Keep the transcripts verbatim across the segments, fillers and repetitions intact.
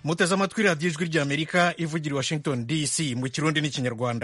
muteze amatwi radiyo ijwi ry'Amerika ivugira i Washington D C mu kirundi n'ikinyarwanda.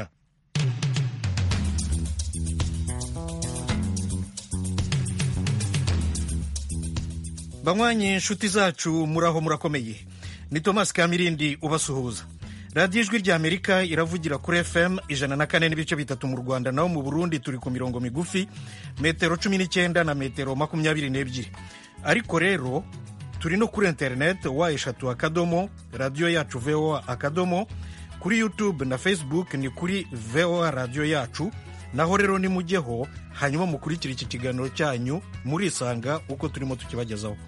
banywanyi inshuti zacu muraho murakomeye, ni Thomas Kamirindi ubasuhuza. radiyo ijwi ry'Amerika iravugira kuri F M ijana na kane n'ibice bitatu mu Rwanda, naho mu Burundi turi ku mirongo migufi metero cumi n'icyenda na metero makumyabiri n'ebyiri. Ariko rero turi no kuri internet wa eshatu akadomo radiyo yacu V O A akadomo, kuri YouTube na Facebook ni kuri V O A radiyo yacu. Naho rero nimujyeho hanyuma mukurikira iki kiganiro cyanyu murisanga uko turimo tukibagezaho.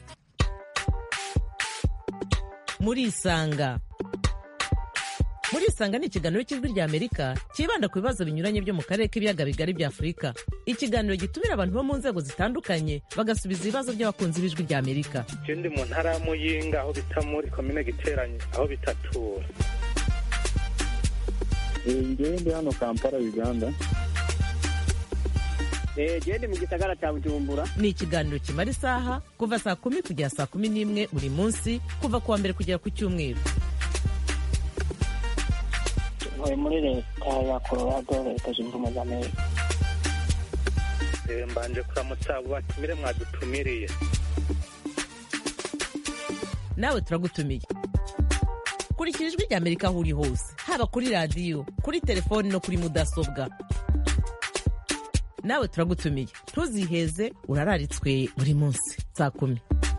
Murisanga Murisanga ni ikiganiro cy'ijwi ry'Amerika kibanda ku bibazo binyuranye byo mu karere k'ibiyaga bigari bya Afurika. Ikiganiro gitumira abantu bo mu nzego zitandukanye bagasubiza ibibazo by'abakunzi b'ijwi ry'Amerika. Je ndi mu ntara ya Muyinga aho bita muri komine Giteranye aho bitatura. Ngewe ndi hano Kampala Uganda. Je ndi mu gisagara cya Bujumbura. Ni ikiganiro kimara isaha kuva saa kumi kugera saa kumi n'imwe buri munsi kuva kuwa mbere kugera ku cyumweru. Ntuye muri leta ya Colorado, leta zunze ubumwe za Amerika. Mbanje kuramutsa abo batumire mwadutumiriye. Nawe turagutumiye. Kurikira ijwi ry'Amerika aho uri hose, haba kuri radiyo, kuri telefoni no kuri mudasobwa. Nawe turagutumiye, ntuziheze, urararitswe buri munsi saa kumi.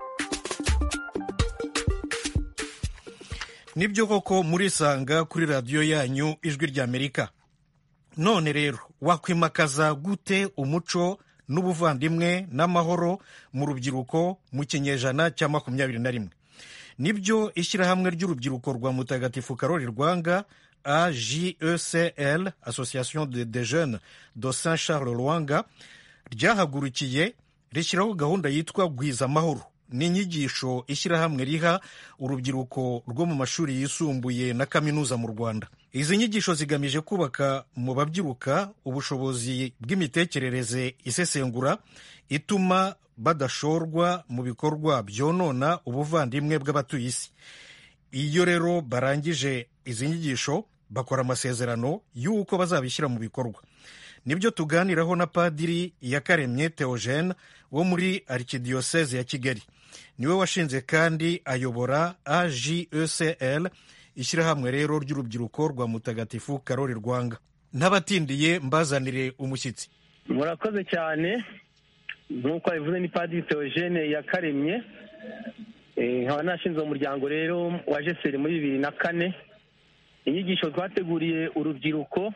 Nibyo koko murisanga kuri radiyo yanyu ijwi ry'Amerika. None rero wakwimakaza gute umuco n'ubuvandimwe n'amahoro mu rubyiruko mu kinyejana cya makumyabiri na rimwe? Nibyo ishyirahamwe ry'urubyiruko rwa Mutagatifu Karoli Rwanga A J E C L, Association de, de Jeunes de Saint Charles Rwanga, ryahagurukiye rishyiraho gahunda yitwa Gwiza Amahoro. Ni inyigisho ishyirahamwe riha urubyiruko rwo mu mashuri yisumbuye na kaminuza mu Rwanda. Izi nyigisho zigamije kubaka mu babyiruka ubushobozi bw'imitekerereze isesengura ituma badashorwa mu bikorwa byonona ubuvandimwe bw'abatuye isi. Iyo rero barangije izi nyigisho bakora amasezerano y'uko bazabishyira mu bikorwa. Nibyo tuganiraho na Padiri Yakaremye Theogene wo muri Archdiocese ya Kigali. Niwe washinze kandi ayobora A J E C L, ishyirahamwe rero ry'urubyiruko rwa Mutagatifu Karoli Rwanga. Ntabatindiye mbazanire umushyitsi. Murakoze cyane. Nk'uko bivuze ni Padiri Theogene Yakaremye. Eh, nkaba nashinze umuryango rero wa Jeseri muri bibiri na kane. Inyigisho twateguriye urubyiruko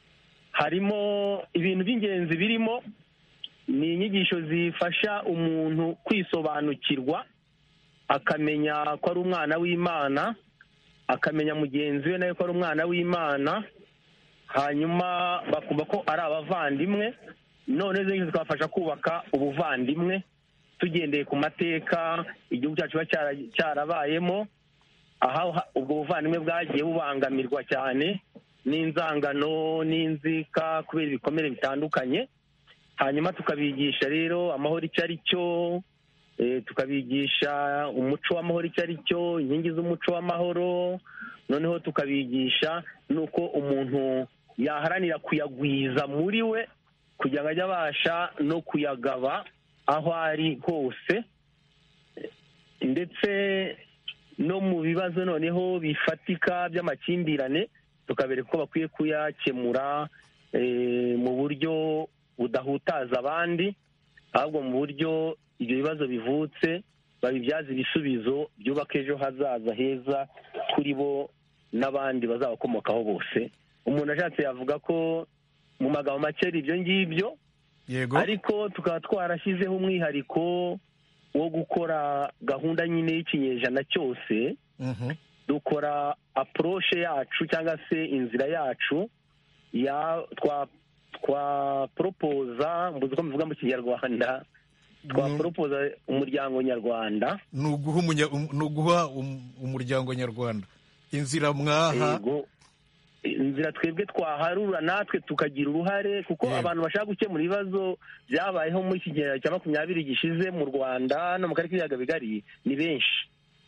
harimo ibintu by'ingenzi birimo. Ni inyigisho zifasha umuntu kwisobanukirwa, akamenya ko ari umwana w'Imana, akamenya mugenzi we nawe ko ari umwana w'Imana, hanyuma bakumva ko ari abavandimwe. None zo zikabafasha kubaka ubuvandimwe tugendeye ku mateka igihugu cyacu cyarabayemo, aho ubwo buvandimwe bwagiye bubangamirwa cyane n'inzangano n'inzika kubera ibikomere bitandukanye. Hanyuma tukabigisha rero amahoro icyo ari cyo, e, tukabigisha umuco w'amahoro icyo ari cyo, inkingi z'umuco w'amahoro, noneho tukabigisha nuko umuntu yaharanira kuyagwiza muri we kugira ngo ajye abasha no kuyagaba aho ari hose, ndetse no mu bibazo noneho bifatika by'amakimbirane tukabereka ko bakwiye kuyakemura e, mu buryo budahutaza abandi, ahubwo mu buryo ibyo bibazo bivutse babibyaza ibisubizo byubaka ejo hazaza heza kuri bo n'abandi bazabakomokaho bose. Umuntu ashatse yavuga ko mu magambo make ibyo ngibyo, yego, ariko tukaba twarashyizeho umwihariko wo gukora gahunda nyine y'ikinyejana cyose. uh-huh. Dukora approche yacu cyangwa se inzira yacu ya twa twa propoza, mbuze ko mvuga mu Kinyarwanda, twa Mm. propoza umuryango nyarwanda. Nuguha umunya- um- nuguha um- umuryango nyarwanda inzira mwaha. Yego, inzira twebwe twaharura natwe tukagira uruhare, kuko Yego. abantu bashaka gukemura ibibazo byabayeho muri iki gihe cya makumyabiri gishize mu Rwanda no mu karere k'ibiyaga bigari ni benshi.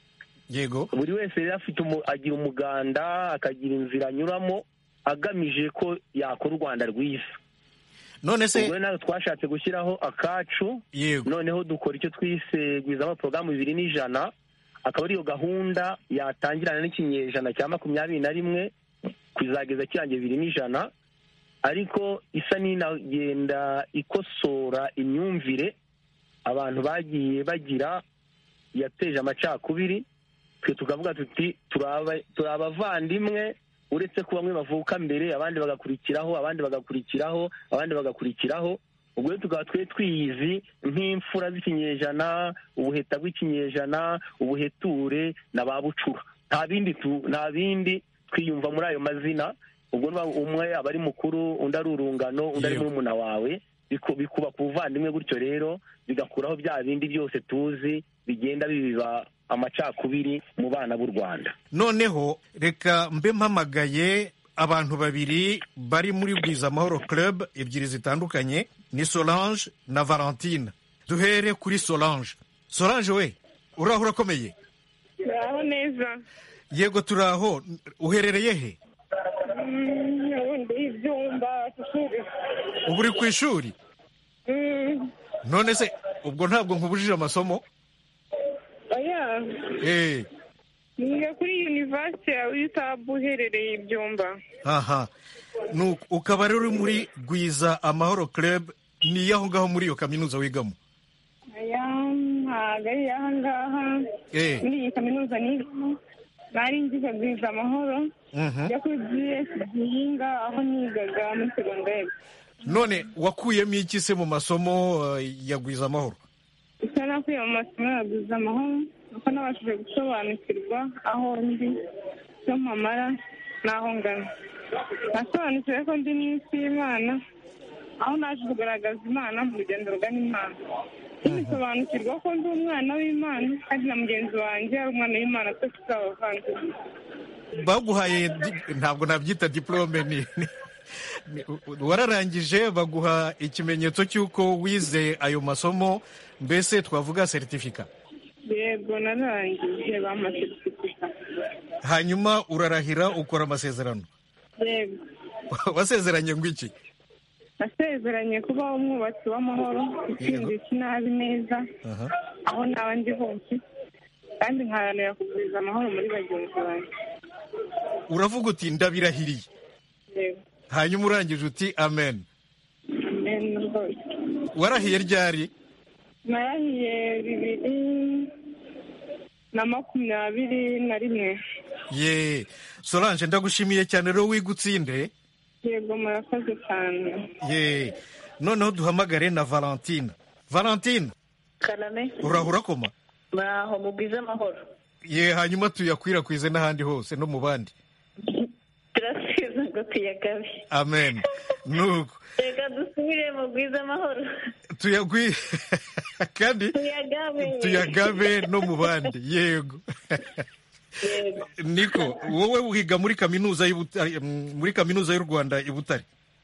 yego buri wese rero afite agira umuganda akagira inzira anyuramo agamije ko yakora u Rwanda rwiza. none se ubwo nawe twashatse gushyiraho akacu, yego noneho dukora icyo twise gwizamo porogaramu bibiri n'ijana, akaba ariyo gahunda yatangirana n'ikinyejana cya makumyabiri na rimwe kuzageza kirangiye bibiri n'ijana, ariko isa n'inagenda ikosora imyumvire abantu bagiye bagira yateje amacakubiri. twe tukavuga tuti turi abavandimwe, uretse ko bamwe bavuka mbere abandi bagakurikiraho abandi bagakurikiraho abandi bagakurikiraho. ubwo rero tukaba twe twiyizi nk'imfura z'ikinyejana, ubuheta bw'ikinyejana, ubuheture na ba bucura. nta bindi nta bindi twiyumva muri ayo mazina. ubwo umwe aba ari mukuru, undi ari urungano, undi ari murumuna wawe, bikuba ku buvandimwe. gutyo rero bigakuraho bya bindi byose tuzi bigenda bibiba amacakubiri mu bana b'u Rwanda. noneho reka mbe mpamagaye abantu babiri bari muri Gwizamahoro Club ebyiri zitandukanye, ni Solange na Valentine. duhere kuri Solange. Solange we uraho urakomeye? uraho neza. yego turaho. uherereye he? ubundi ibyumba ishuri. ubu uri ku ishuri? none se ubwo ntabwo nkubujije amasomo? oya, eh niga kuri university ya Utabu uherereye ibyumba. aha nuko ukaba rero uri muri Gwiza Amahoro Club, ni aho ngaho muri iyo kaminuza wigamo? aya ntabwo ari aha ngaha. eh muri iyi kaminuza nigamo nari ngize Gwiza Amahoro yo kuri G S Gihinga, aho nigaga muri segonderi. none wakuyemo iki se mu masomo uh, ya Gwiza Amahoro? icyo nakuye mu masomo ya Gwiza Amahoro nuko nabashije gusobanukirwa aho ndi, icyo mpamara n'aho ngana. nasobanukiwe ko ndi mu isi y'Imana, aho naje kugaragaza Imana mu rugendo rugana Imana. nsobanukirwa ko ndi umwana w'Imana kandi na mugenzi wanjye ari umwana w'Imana, twese turi abavandimwe. baguhaye ntabwo nabyita diplome, ni wararangije baguha ikimenyetso cy'uko wize ayo masomo, mbese twavuga seritifika? yego narangije, bampa seritifika. hanyuma urarahira ukora amasezerano? yego. wasezeranye ngo iki? nasezeranye kuba umwubatsi w'amahoro, utsinda ikinabi neza aho naba ndi hose, kandi nkaharanira kugwiza amahoro muri bagenzi banjye. uravuga uti ndabirahiriye? yego. hanyuma urangije uti amen? amen rwose. warahiye ryari? narahiye bibiri na makumyabiri na rimwe. ye Solange ndagushimiye cyane rero, wigutsinde. yego murakoze cyane. ye noneho duhamagare na Valentine. Valentine Karame. uraho urakoma? muraho mugwize amahoro? ye hanyuma tuyakwirakwize n'ahandi hose no mu bandi. turasiza ngo tuyagabe. amen. nuko reka dusubire mugwize amahoro. tuyagwi kandi tuyagabe tuyagabe no mu bandi. yego. niko wowe wiga muri kaminuza y'Ibutare, muri kaminuza y'u Rwanda i Butare?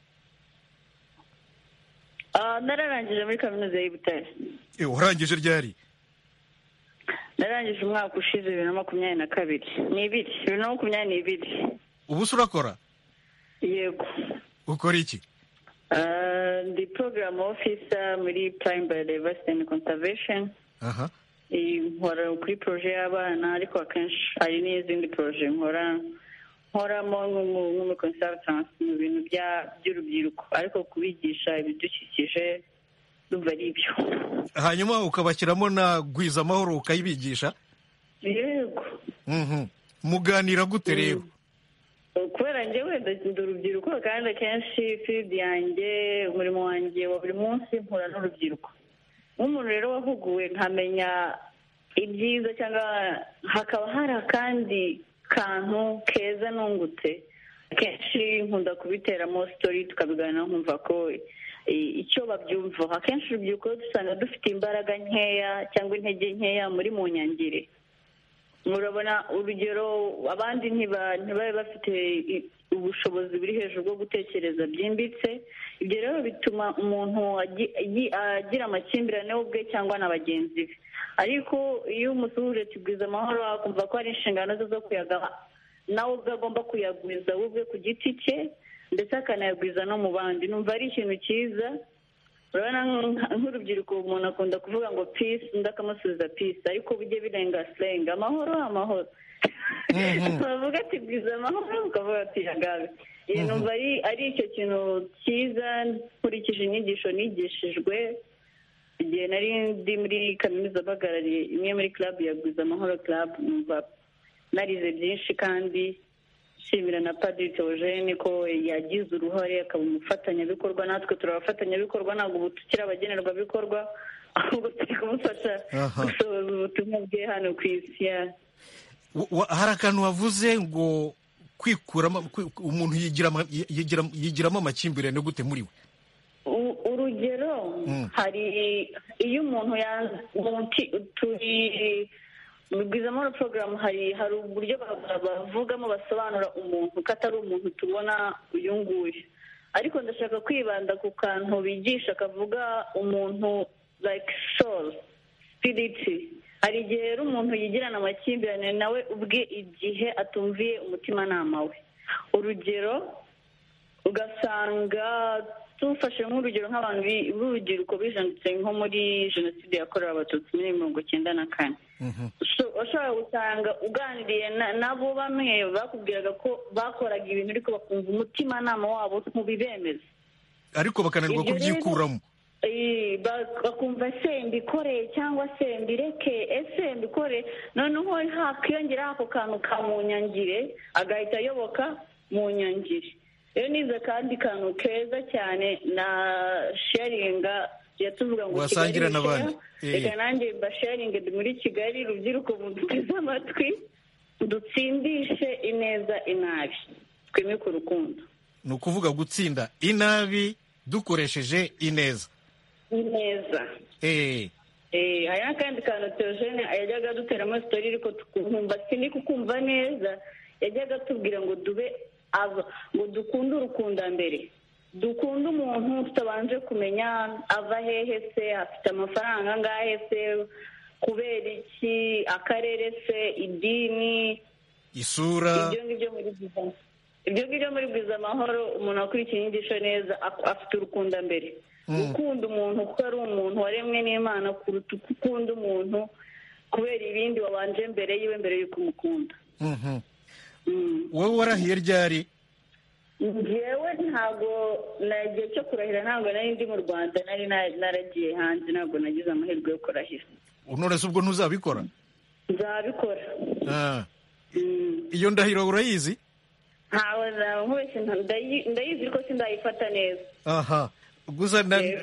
ah nararangije muri kaminuza y'u Butare. eh urangije ryari? narangije umwaka ushize bibiri na makumyabiri na kabiri n'ibiri bibiri na makumyabiri n'ibiri. ubu se urakora? yego. ukora iki? uh, ndi program officer muri Prime Biodiversity and Conservation. aha nkora kuri proje y'abana, ariko akenshi hari n'izindi proje nkora nkoramo nk'umu consultant mu bintu by'urubyiruko, ariko kubigisha ibidukikije numva ari ibyo. hanyuma ukabashyiramo na Gwiza Amahoro ukayibigisha? yego. mhm muganira gute rero? kubera njyewe ndi urubyiruko, kandi akenshi field yanjye, umurimo wanjye wa buri munsi mpura n'urubyiruko. nk'umuntu rero wahuguwe nkamenya ibyiza, cyangwa hakaba hari akandi kantu keza nungutse, akenshi nkunda kubiteramo story tukabiganiraho, nkumva ko icyo babyumva. akenshi urubyiruko dusanga dufite imbaraga nkeya cyangwa intege nkeya muri mu nyangire. murabona urugero abandi ntibabe bafite ubushobozi buri hejuru bwo gutekereza byimbitse. Ibyo rero bituma umuntu agira amakimbirane we ubwe cyangwa na bagenzi be, ariko iyo umusuhuje tugwiza amahoro akumva ko hari inshingano ze zo kuyagaba nawe ubwe agomba kuyagwiza we ubwe ku giti cye ndetse akanayagwiza no mu bandi, numva ari ikintu cyiza. urabona nk'urubyiruko umuntu akunda kuvuga ngo peace undi akamusubiza peace, ariko bijye birenga slang amahoro amahoro bavuga ati bwiza amahoro ukavuga ati yagabe. numva ari icyo kintu cyiza nkurikije inyigisho nigishijwe igihe nari ndi muri kaminuza mpagarariye imwe muri club ya Bwiza Amahoro Club. numva narize byinshi kandi nshimira na Padiri Theogene ko yagize uruhare akaba umufatanyabikorwa, natwe turi abafatanyabikorwa ntabwo ubu tukiri abagenerwabikorwa ahubwo turi kumufasha gusohoza ubutumwa bwe hano ku isi. Hari akantu wavuze ngo kwikuramo umuntu yigiramo amakimbirane gute muri we? Urugero hari iyo umuntu turi mu Bwiza Amahoro porogaramu hari hari uburyo bavugamo basobanura umuntu ko atari umuntu tubona uyu nguyu, ariko ndashaka kwibanda ku kantu bigisha kavuga umuntu like soul spirit. hari igihe rero umuntu yigirana amakimbirane nawe ubwe igihe atumviye umutimanama we. urugero ugasanga tufashe nk'urugero nk'abantu b'urubyiruko bijanditse nko muri jenoside yakorewe abatutsi muri mirongo icyenda na kane, ushobora gusanga uganiriye nabo bamwe bakubwiraga ko bakoraga ibintu ariko bakumva umutimanama wabo ntubibemeza, ariko bakananirwa kubyikuramo. bakumva se mbikoreye cyangwa se mbireke, ese mbikore, noneho hakiyongeraho ako kantu ka munyangire agahita ayoboka munyangire. rero nize kandi kantu keza cyane na sharinga yatuvuga ngo wasangira n'abandi. reka nanjye mbasharinge ndi muri Kigali, rubyiruko muduteze amatwi dutsindishe ineza inabi twimike urukundo. ni ukuvuga gutsinda inabi dukoresheje ineza. ineza eh eh hari n'akandi kantu Theogene yajyaga duteramo story ariko tukumva sindi kukumva neza, yajyaga tubwira ngo dube ava ngo dukunde urukunda mbere, dukunda umuntu tutabanje kumenya ava hehe se, afite amafaranga angahe se, kubera iki, akarere se, idini, isura. ibyo ngibyo muri Bwiza ibyo ngibyo muri Bwiza Amahoro umuntu akurikiye inyigisho neza afite urukunda mbere. gukunda umuntu kuko ari umuntu waremwe n'Imana kuruta uko ukunda umuntu kubera ibindi wabanje mbere yiwe mbere y'uko umukunda. wowe warahiye ryari? njyewe ntabwo nagiye cyo kurahira, ntabwo nari ndi mu Rwanda, nari naragiye hanze, ntabwo nagize amahirwe yo kurahira. unores ubwo ntuzabikora? nzabikora. iyo ndahiro urayizi? ntawe nkubeshye ndayizi ariko sindayifata neza. aha gusa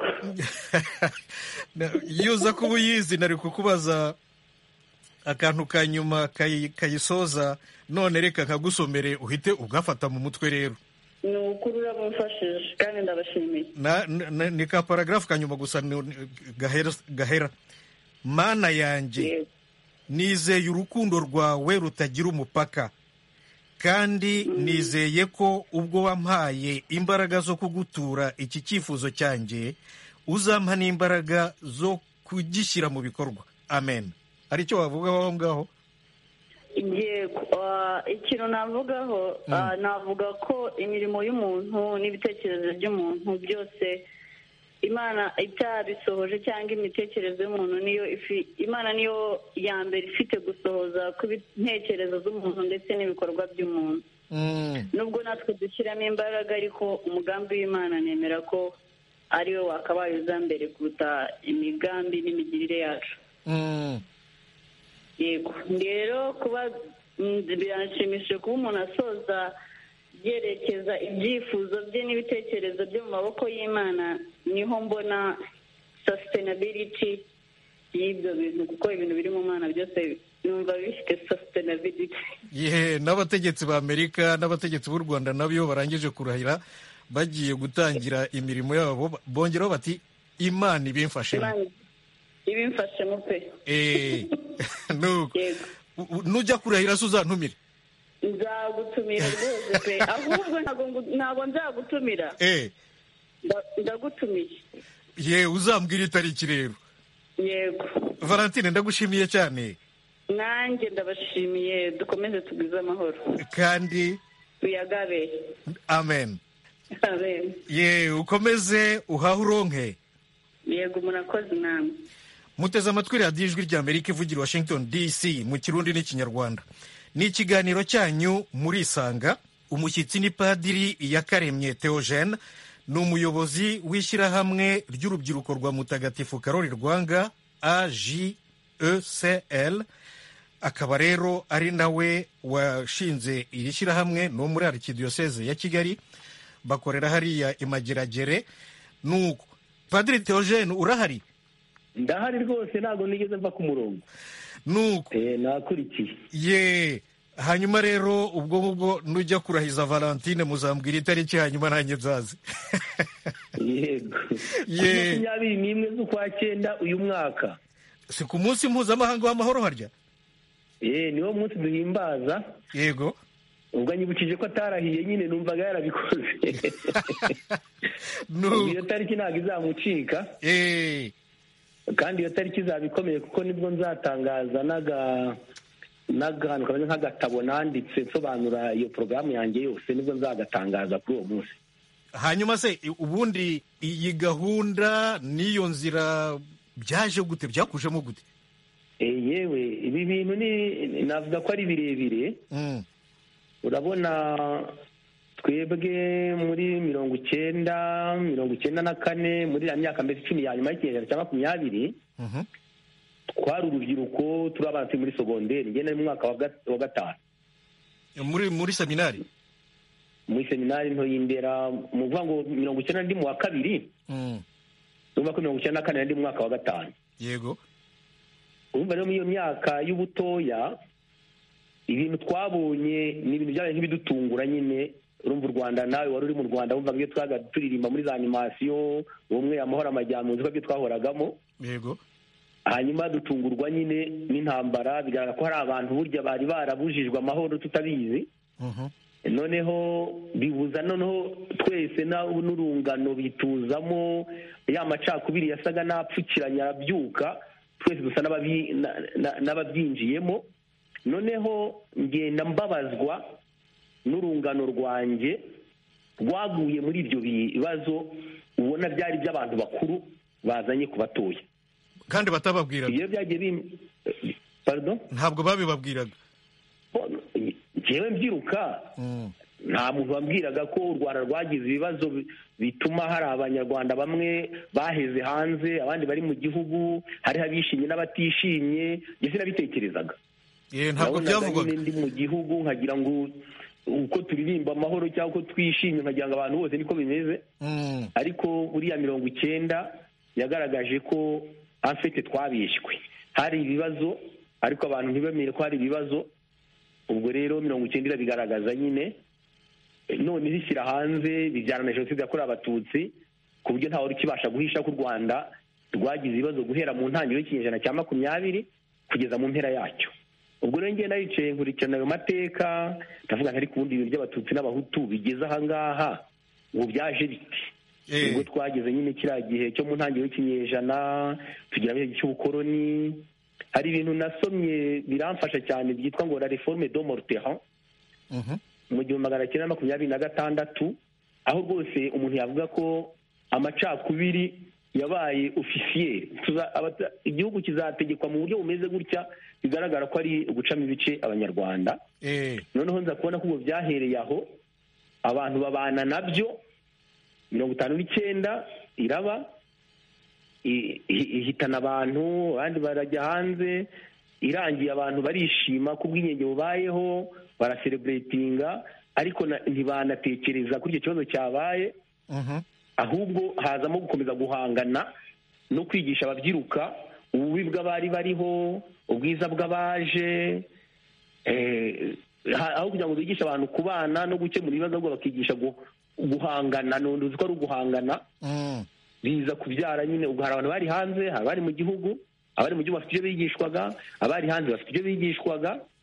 iyo uza kuba uyizi nari kukubaza akantu ka nyuma kayisoza, none reka nkagusomere uhite ugafata mu mutwe. rero ni ukuri urabumfashije kandi ndabashimiye. ni ka paragarafu ka nyuma gusa gahera. mana yanjye nizeye urukundo rwawe rutagira umupaka, kandi nizeye ko ubwo wampaye imbaraga zo kugutura iki cyifuzo cyanjye uzampa n'imbaraga zo kugishyira mu bikorwa. amen. hari icyo wavugaho aho ngaho? ikintu navugaho navuga ko imirimo y'umuntu n'ibitekerezo by'umuntu byose Imana itabisohoje cyangwa imitekerereze y'umuntu niyo Imana niyo ya mbere ifite gusohoza ku intekerezo z'umuntu ndetse n'ibikorwa by'umuntu. nubwo natwe dushyiramo imbaraga ariko umugambi w'Imana nemera ko ariwe wakabaye uza mbere kuruta imigambi n'imigirire yacu. yego rero kuba biranshimishije kuba umuntu asoza yerekeza ibyifuzo bye n'ibitekerezo byo mu maboko y'Imana, niho mbona sustainability y'ibyo bintu, kuko ibintu biri mu Mana byose numva bifite sustainability. yehe n'abategetsi ba Amerika n'abategetsi b'u Rwanda nabyo barangije kurahira bagiye gutangira imirimo yabo bongeraho bati Imana ibimfashemo. ibimfashemo pe. eh nuko nujya kurahira se uzantumire. nzagutumira rwose pe ahubwo ntabwo nzagutumira. Eh. Ndagutumiye. Ye uzambwira itariki rero. Yego. Valentine ndagushimiye cyane. Nanjye ndabashimiye, dukomeze tugize amahoro. Kandi uyagabe. Amen. Amen. Ye ukomeze uhahuronke. Yego murakoze namwe. Muteze amatwi radiyo ijwi ry'Amerika ivugira Washington D C mu Kirundi n'Ikinyarwanda. Ni ikiganiro cyanyu murisanga. Umushyitsi ni Padiri Yakaremye Theogene, ni umuyobozi w'ishyirahamwe ry'urubyiruko rwa Mutagatifu Karoli Rwanga A J E C L, akaba rero ari nawe washinze iri shyirahamwe no muri Arikidiyoseze ya Kigali, bakorera hariya Imageragere. Nuko Padiri Theogene urahari? Ndahari rwose, ntabwo nigeze mva ku murongo. Nuko eh nakurikiye. Ye hanyuma rero ubwo ubwo nujya kurahiza Valentine muzambwira itariki hanyuma nanjye nzazi. Yego. Ye makumyabiri n'imwe z'ukwa cyenda uyu mwaka. Si ku munsi mpuzamahanga w'amahoro harya? Eh niwo munsi duhimbaza. Yego. Ubwo nyibukije ko atarahiye nyine numvaga yarabikoze. No. Iyo tariki ntabwo izamucika. Eh. Kandi iyo tariki izabikomeye kuko nibwo nzatangaza naga n'agantu kameze nk'agatabo nanditse nsobanura iyo porogaramu yanjye yose, nibwo nzagatangaza kuri uwo munsi. Hanyuma se ubundi iyi gahunda n'iyo nzira byaje gute, byakujemo gute? Eh yewe ibi bintu ni navuga ko ari birebire. Mm. Urabona twebwe muri mirongo icyenda mirongo icyenda na kane muri ya myaka mbere icumi ya nyuma y'ikinyejana cya makumyabiri, Mhm. twari urubyiruko turi abana turi muri sogonderi, njye nari mu mwaka wa gatanu muri muri seminari muri seminari nto y'Indera. Mu kuvuga ngo mirongo icyenda ndi mu wa kabiri, Mm. urumva ko mirongo icyenda na kane ndi mu mwaka wa gatanu. Yego. Urumva rero muri iyo myaka y'ubutoya ibintu twabonye ni ibintu byabaye nk'ibidutungura nyine. Urumva u Rwanda, nawe wari uri mu Rwanda, wumva ibyo twaga turirimba muri za animasiyo, ubumwe, amahoro, amajyambere, uzi ko ibyo twahoragamo. Yego. Hanyuma dutungurwa nyine n'intambara, bigaragara ko hari abantu burya bari barabujijwe amahoro tutabizi. Mhm. Noneho bibuza noneho twese n'urungano bituzamo ya macakubiri yasaga n'apfukiranya arabyuka, twese dusa n'ababyinjiyemo. Noneho ngenda mbabazwa n'urungano rwanjye rwaguye muri ibyo bibazo ubona byari by'abantu bakuru bazanye ku batoya kandi batababwiraga. iyo byagiye bim pardon ntabwo babibabwiraga. Jewe mbyiruka nta muntu wambwiraga ko u Rwanda rwagize ibibazo bituma hari abanyarwanda bamwe baheze hanze, abandi bari mu gihugu, hari abishimye n'abatishimye. Njye sinabitekerezaga. Eh ntabwo byavugwaga. Ndi mu gihugu nkagira ngo uko turirimba amahoro cyangwa uko twishimye nkagira ngo abantu bose niko bimeze. Mm. Ariko buriya mirongo icyenda yagaragaje ko afite twabishywe, hari ibibazo ariko abantu ntibemere ko hari ibibazo. Ubwo rero mirongo icyenda irabigaragaza nyine, none ishyira hanze bijyana na jenoside yakorewe Abatutsi, ku buryo ntawe ukibasha guhisha ko u Rwanda rwagize ibibazo guhera mu ntangiriro y'ikinyejana cya makumyabiri kugeza mu mpera yacyo. Ubwo rero ngenda yicaye nkurikirana ayo mateka, ndavuga ntari ku bundi ibintu by'Abatutsi n'Abahutu bigeze aha ngaha ngo byaje biti. Ubwo twageze nyine kiriya gihe cyo mu ntangiriro y'ikinyejana, tugira ibihe cy'ubukoroni. Hari ibintu nasomye biramfasha cyane byitwa ngo la réforme de Morteran mu gihumbi magana cyenda makumyabiri na gatandatu, aho rwose umuntu yavuga ko amacakubiri yabaye officiel, igihugu kizategekwa mu buryo bumeze gutya, bigaragara ko ari ugucamo ibice abanyarwanda. Noneho nza kubona ko ubwo byahereye aho abantu babana nabyo. Mirongo itanu n'icyenda iraba ihitana abantu, abandi barajya hanze, irangiye abantu barishima ko ubwigenge bubayeho, baraselebratinga, ariko ntibanatekereza kuri icyo kibazo cyabaye. Ahubwo hazamo gukomeza guhangana no kwigisha ababyiruka ububi bw'abari bariho, ubwiza bw'abaje, aho kugira ngo bigishe abantu kubana no gukemura ibibazo, ahubwo bakigisha guhangana. Ntuzi ko ari uguhangana biza kubyara nyine. Ubwo hari abantu bari hanze, hari abari mu gihugu, abari mu gihugu bafite ibyo bigishwaga, abari hanze bafite ibyo bigishwaga.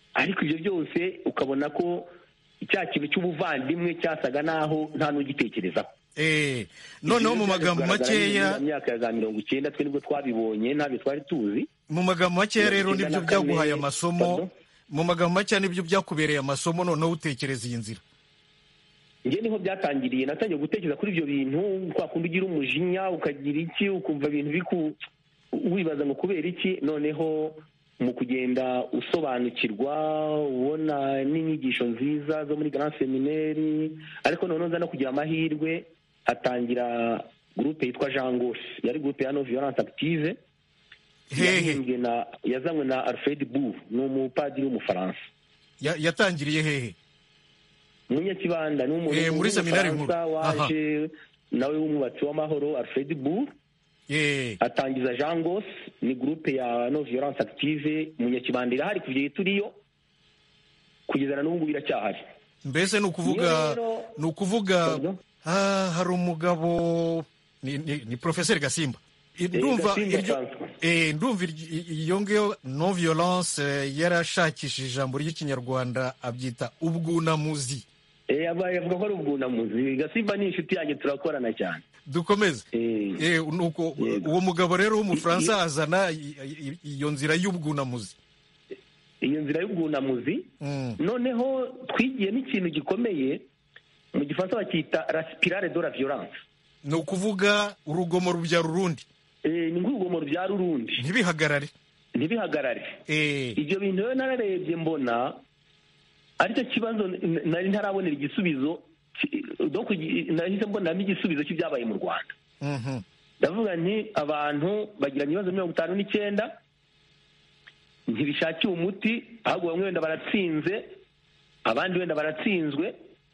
ariko ibyo byose ukabona ko cya kintu cy'ubuvandimwe cyasaga naho nta n'ugitekerezaho. Eh, noneho mu magambo makeya, mu myaka ya za mirongo icyenda twe nibwo twabibonye, ntabyo twari tuzi. Mu magambo makeya rero nibyo byaguhaye amasomo, mu magambo makeya nibyo byakubereye amasomo, noneho utekereza iyi nzira. Njye niho byatangiriye, natangiye gutekereza kuri ibyo bintu, kwa kundi ugira umujinya ukagira iki, ukumva ibintu biku wibaza ngo kubera iki. Noneho mu kugenda usobanukirwa, ubona n'inyigisho nziza zo muri Grand Seminaire, ariko noneho nza no kugira amahirwe hatangira groupe yitwa Jean Gauche, yari groupe ya non violence active, hehe na yazanywe na Alfred Bour, ni umupadiri w'umufaransa. Yatangiriye hehe? Munyakibanda, ni umuntu eh, muri seminari nkuru waje nawe w'umwubatsi w'amahoro Alfred Bour. Yeah. Atangiza Jean Gauche, ni groupe ya non violence active Munyakibanda, irahari kuvye turiyo kugezana n'ubu biracyahari. Mbese nukuvuga nukuvuga ah, hari umugabo ni, ni, ni Professeur Gasimba. Ndumva eh ndumva iyo ngiyo non violence yarashakishije ijambo ry'ikinyarwanda abyita ubwunamuzi. Eh abaye avuga ko ari ubwunamuzi. Gasimba ni inshuti yanjye, turakorana cyane. Dukomeze. Eh nuko uwo mugabo rero w'umufaransa azana iyo nzira y'ubwunamuzi. Iyo nzira y'ubwunamuzi noneho twigiye n'ikintu gikomeye mu gifaransa bakita la spirale de la violence. ni ukuvuga urugomo rubyara urundi. Eh ni urugomo rubyara urundi. Ntibihagarare. Ntibihagarare. Eh ibyo bintu rero nararebye mbona aricyo kibazo nari ntarabonera igisubizo, donc nahise mbona n'igisubizo cy'ibyabaye mu Rwanda. Mhm. Ndavuga nti abantu bagiranye ibibazo mirongo itanu n'icyenda ntibishakiye umuti, ahubwo bamwe wenda baratsinze, abandi wenda baratsinzwe,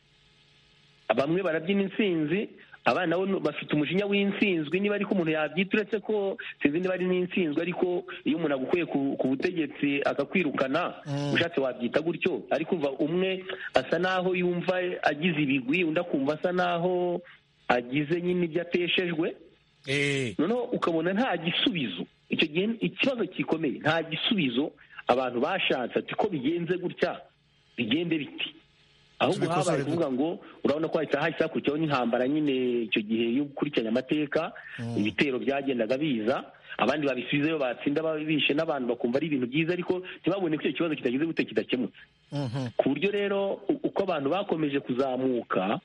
bamwe barabyina intsinzi, abana nabo bafite umujinya w'intsinzwi, niba ariko umuntu yabyita, uretse ko sinzi niba ari n'intsinzwi, ariko iyo umuntu agukuye ku butegetsi akakwirukana ushatse wabyita gutyo, ariko umva umwe asa naho yumva agize ibigwi, undi akumva asa naho agize nyine ibyo ateshejwe. Noneho ukabona nta gisubizo. Icyo gihe ikibazo kikomeye, nta gisubizo abantu bashatse ati ko bigenze gutya bigende biti, ahubwo habaye kuvuga ngo urabona ko hahise hahise hakurikiyeho n'intambara nyine icyo gihe yo gukurikiranya amateka, ibitero byagendaga biza, abandi babisubizeyo batsinda babishe n'abantu bakumva ari ibintu byiza, ariko ntibabone ko icyo kibazo kitagize gute kidakemutse. Ku buryo rero uko abantu bakomeje kuzamuka,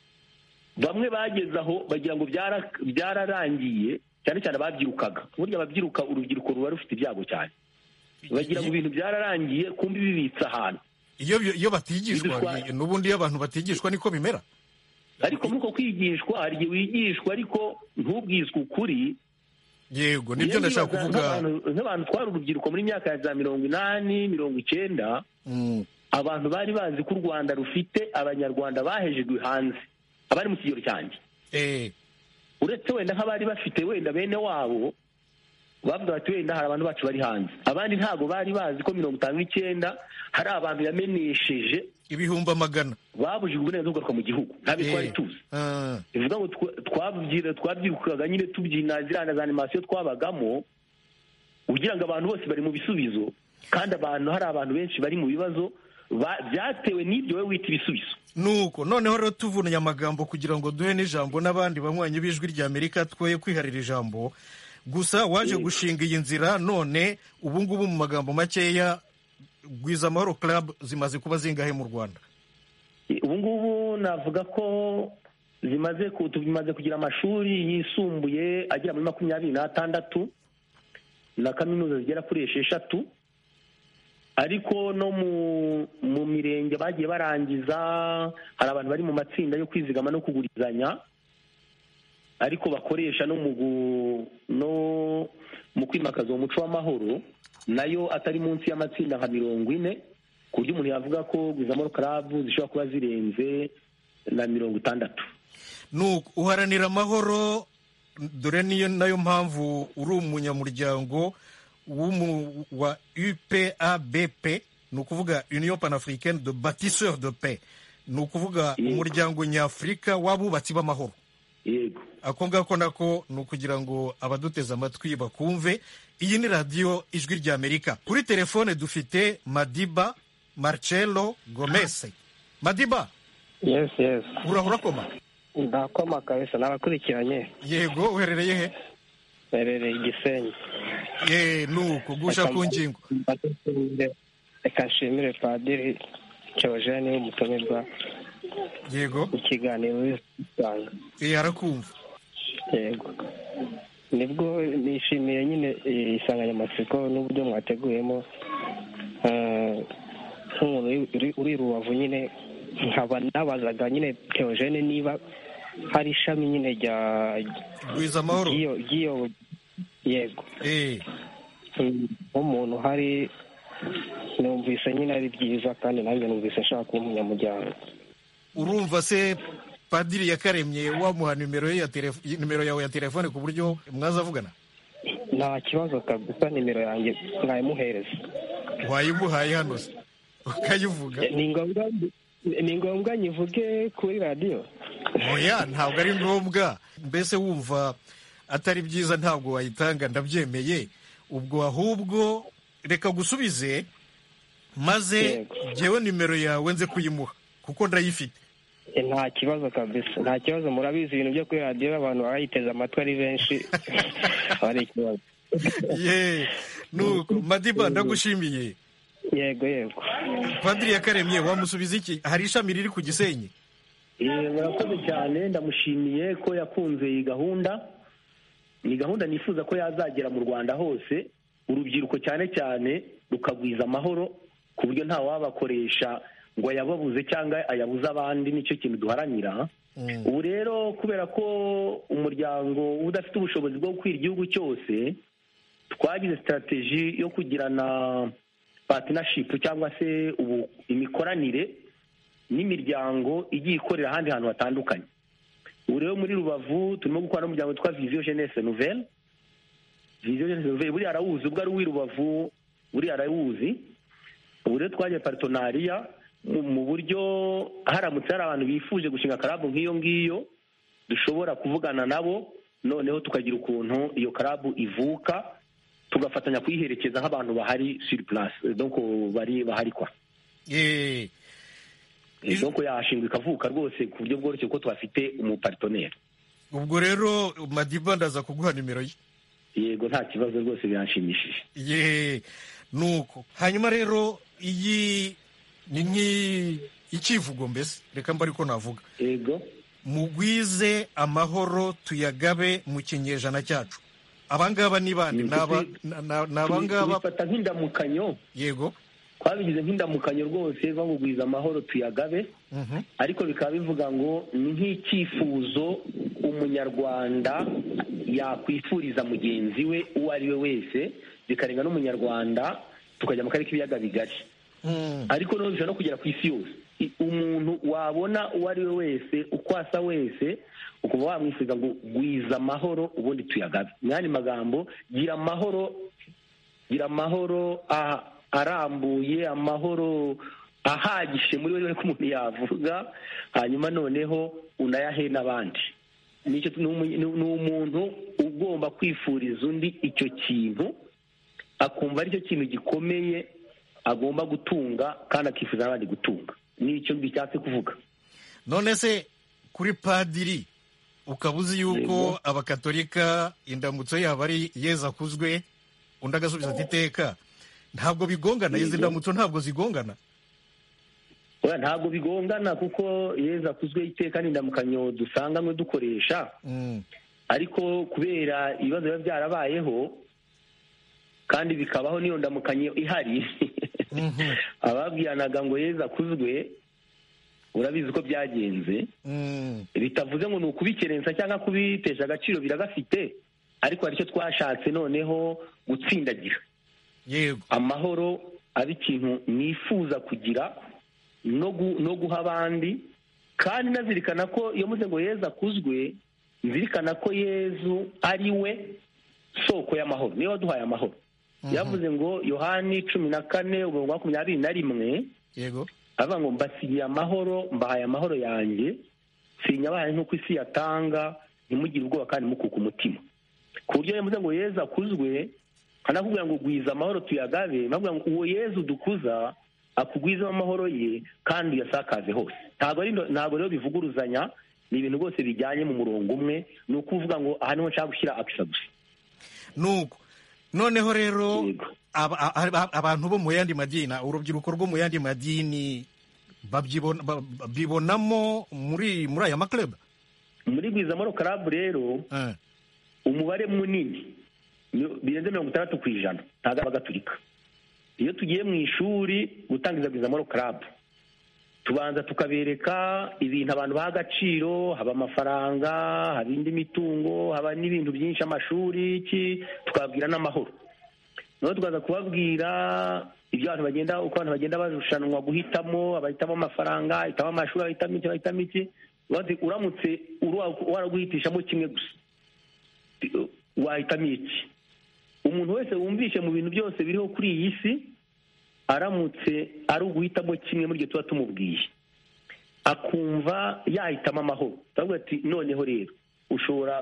bamwe bageze aho bagira ngo byararangiye, cyane cyane ababyirukaga. Burya ababyiruka, urubyiruko ruba rufite ibyago cyane, bagira ngo ibintu byararangiye kumbi bibitse ahantu. Iyo iyo batigishwa n'ubundi iyo abantu batigishwa niko bimera. Ariko muko kwigishwa hari igihe wigishwa ariko ntubwizwe ukuri. Yego nibyo ndashaka kuvuga. Nk'abantu twari urubyiruko muri myaka ya za mirongo inani mirongo icyenda, abantu bari bazi ko u Rwanda rufite abanyarwanda bahejejwe hanze, abari mu kigero cyanjye. Eh uretse wenda nk'abari bafite wenda bene wabo bavuga bati wenda hari abantu bacu bari hanze, abandi ntago bari bazi ko mirongo itanu n'icyenda hari abantu yamenesheje ibihumbi amagana babujijwe uburenganzira bwo kugaruka mu gihugu. Ntabwo twari tuzi. Bivuga ngo twabyira twabyirukaga nyine tubyina zirana za animation twabagamo, ugira ngo abantu bose bari mu bisubizo, kandi abantu hari abantu benshi bari mu bibazo byatewe n'ibyo we wita ibisubizo. Nuko noneho rero tuvunye amagambo kugira ngo duhe n'ijambo n'abandi banywanyi b'ijwi rya Amerika twoye kwiharira ijambo. Gusa waje gushinga iyi nzira, none ubu ngubu mu magambo makeya Gwiza Amahoro Club zimaze kuba zingahe mu Rwanda? Ubu ngubu navuga ko zimaze tumaze kugira amashuri yisumbuye agera muri makumyabiri n'atandatu na kaminuza zigera kuri esheshatu, ariko no mu mu mirenge bagiye barangiza hari abantu bari mu matsinda yo kwizigama no kugurizanya, ariko bakoresha no mu no mu kwimakaza umuco w'amahoro, nayo atari munsi y'amatsinda nka mirongo ine, ku buryo umuntu yavuga ko Gwiza Amahoro Club zishobora kuba zirenze na mirongo itandatu. Nuko uharanira amahoro, dore niyo nayo mpamvu uri umunyamuryango wa U P A B P, ni ukuvuga Union Panafricaine de Bâtisseurs de Paix, ni ukuvuga umuryango nyafurika w'abubatsi b'amahoro. Yego. Ako ngako nako ni ukugira ngo abaduteze amatwi bakumve. Iyi ni radiyo Ijwi rya Amerika. Kuri telefone dufite Madiba Marcelo Gomez. Madiba, yes yes urahura koma? ndakoma kabisa nabakurikiranye. Yego, uherereye he? Herereye Gisenyi. Ye nuko gusha ku ngingo. Reka nshimire Padiri Theogene w'umutumirwa. Yego. Ikiganiro usanga. Eh, arakumva. Yego. Nibwo nishimiye nyine insanganyamatsiko n'uburyo mwateguyemo nk'umuntu uri Rubavu nyine nkaba nabazaga nyine Theogene niba hari ishami nyine rya Gwiza Amahoro. Giyo yego. Eh. Umuntu hari numvise nyine ari byiza kandi nanjye numvise nshaka kuba umunyamuryango. Urumva se Padiri Yakaremye wamuha nimero ye ya telefone, nimero yawe ya telefone ku buryo mwazavugana? Nta kibazo kabisa, nimero yanjye mwayimuhereza. Wayimuhaye hano se ukayivuga? Ni ngombwa ni ngombwa nyivuge kuri radio? Oya, ntabwo ari ngombwa. Mbese wumva atari byiza ntabwo wayitanga, ndabyemeye. Ubwo ahubwo reka gusubize maze jewe nimero yawe nze kuyimuha kuko ndayifite. Nta kibazo kabisa, nta kibazo. Murabizi ibintu byo kuri radio abantu barayiteze amatwi ari benshi. Ari ikibazo. Ye nuko Madiba ndagushimiye. Yego yego. Padiri Yakaremye wamusubiza iki? Hari ishami riri ku Gisenyi? Eh, murakoze cyane, ndamushimiye ko yakunze iyi gahunda. Ni gahunda nifuza ko yazagera mu Rwanda hose, urubyiruko cyane cyane rukagwiza amahoro ku buryo nta wabakoresha ngo ayababuze cyangwa ayabuze abandi. Nicyo kintu duharanira. Mm. Ubu rero kubera ko umuryango udafite ubushobozi bwo gukwira igihugu cyose, twagize strategy yo kugirana partnership cyangwa se ubu imikoranire n'imiryango igiye ikorera ahandi hantu hatandukanye. Ubu rero muri Rubavu turimo gukora n'umuryango twa Vision Jeunesse Nouvelle. Vision Jeunesse Nouvelle buri arawuzi, ubwo ari uw'Irubavu buri arawuzi. Ubu rero twagiye partenariat mu buryo haramutse hari abantu bifuje gushinga karabu nk'iyo ngiyo dushobora kuvugana nabo, noneho tukagira ukuntu iyo karabu ivuka, tugafatanya kuyiherekeza nk'abantu bahari sur place, donc bari bahari kwa. Eh. Donc yashingwa ikavuka rwose ku buryo bworoshye kuko twafite umupartenaire. Ubwo rero Madiba ndaza kuguha nimero ye. Yego, nta kibazo rwose, biranshimishije. Ye nuko hanyuma rero iyi ni nki ikivugo mbese reka mba ariko navuga. Yego. Mugwize amahoro tuyagabe mu kinyejana cyacu. Abangaba ni bandi? Naba nabangaba bafata nk'indamukanyo. Yego. Twabigize nk'indamukanyo rwose bamugwiza amahoro tuyagabe. Uh-huh. Ariko bikaba bivuga ngo ni nk'icyifuzo umunyarwanda yakwifuriza mugenzi we uwo ari we wese, bikarenga n'umunyarwanda tukajya mu karere k'ibiyaga bigari. Mm. Ariko no bishobora no kugera ku isi yose. Umuntu wabona uwo ari we wese uko asa wese ukuba wamwifuza ngo gwiza amahoro ubundi tuyagabe. Mwani magambo, gira amahoro, gira amahoro ah, arambuye, amahoro ahagije muri wewe ko umuntu yavuga, hanyuma noneho unayahe n'abandi. Nicyo ni umuntu ugomba kwifuriza undi icyo kintu, akumva aricyo kintu gikomeye agomba gutunga kandi akifuza n'abandi gutunga. Nicyo bishatse kuvuga. None se kuri Padiri ukabuzi yuko abakatolika indamutso yabo ari Yezu akuzwe, undi agasubiza ati iteka, ntabwo bigongana? Izi ndamutso ntabwo zigongana? Oya, ntabwo bigongana kuko Yezu akuzwe iteka n'indamukanyo dusanganywe dukoresha. Mm. Ariko kubera ibibazo biba byarabayeho kandi bikabaho niyo ndamukanyo ihari, mm-hmm. ababwiranaga ngo Yezu akuzwe urabizi ko byagenze. Mm. Bitavuze ngo ni ukubikerensa cyangwa kubitesha agaciro, biragafite, ariko hari icyo twashatse noneho gutsindagira. Yego. Amahoro ari ikintu nifuza kugira no no guha abandi, kandi nazirikana ko iyo muze ngo Yezu akuzwe, nzirikana ko Yezu ari we soko y'amahoro, niyo waduhaye amahoro. Mm-hmm. Yavuze ngo Yohani cumi na kane umurongo wa makumyabiri na rimwe, yego, avuga ngo mbasigiye amahoro, mbahaye amahoro yanjye, sinyabahaye nk'uko isi yatanga, ntimugire ubwoba kandi mukuka umutima. Ku buryo yavuze ngo Yezu akuzwe, anakubwira ngo gwiza amahoro tuyagabe, bavuga ngo uwo Yezu dukuza akugwizemo amahoro ye kandi uyasakaze hose. Ntabwo ari ntabwo rero bivuguruzanya, ni ibintu rwose bijyanye mu murongo umwe. Ni ukuvuga ngo aha niho nshaka gushyira akisa gusa. Nuko noneho rero abantu bo mu yandi madini, urubyiruko rwo mu yandi madini babibonamo muri muri aya maklub. Muri Gwizamahoro Club rero umubare munini birenze mirongo itandatu ku ijana ntabwo abagatulika. Iyo tugiye mu ishuri gutangiza Gwizamahoro Club, tubanza tukabereka ibintu abantu baha agaciro, haba amafaranga, haba indi mitungo, haba n'ibintu byinshi, amashuri iki, tukababwira n'amahoro. Noneho tukaza kubabwira ibyo abantu bagenda uko abantu bagenda barushanwa guhitamo, abahitamo amafaranga, abahitamo amashuri, abahitamo iki, abahitamo iki. Uramutse waraguhitishamo kimwe gusa wahitamo iki? Umuntu wese wumvishe mu bintu byose biriho kuri iyi si, aramutse ari uguhitamo kimwe muri ibyo tuba tumubwiye, akumva yahitamo amahoro, turavuga ati noneho rero ushobora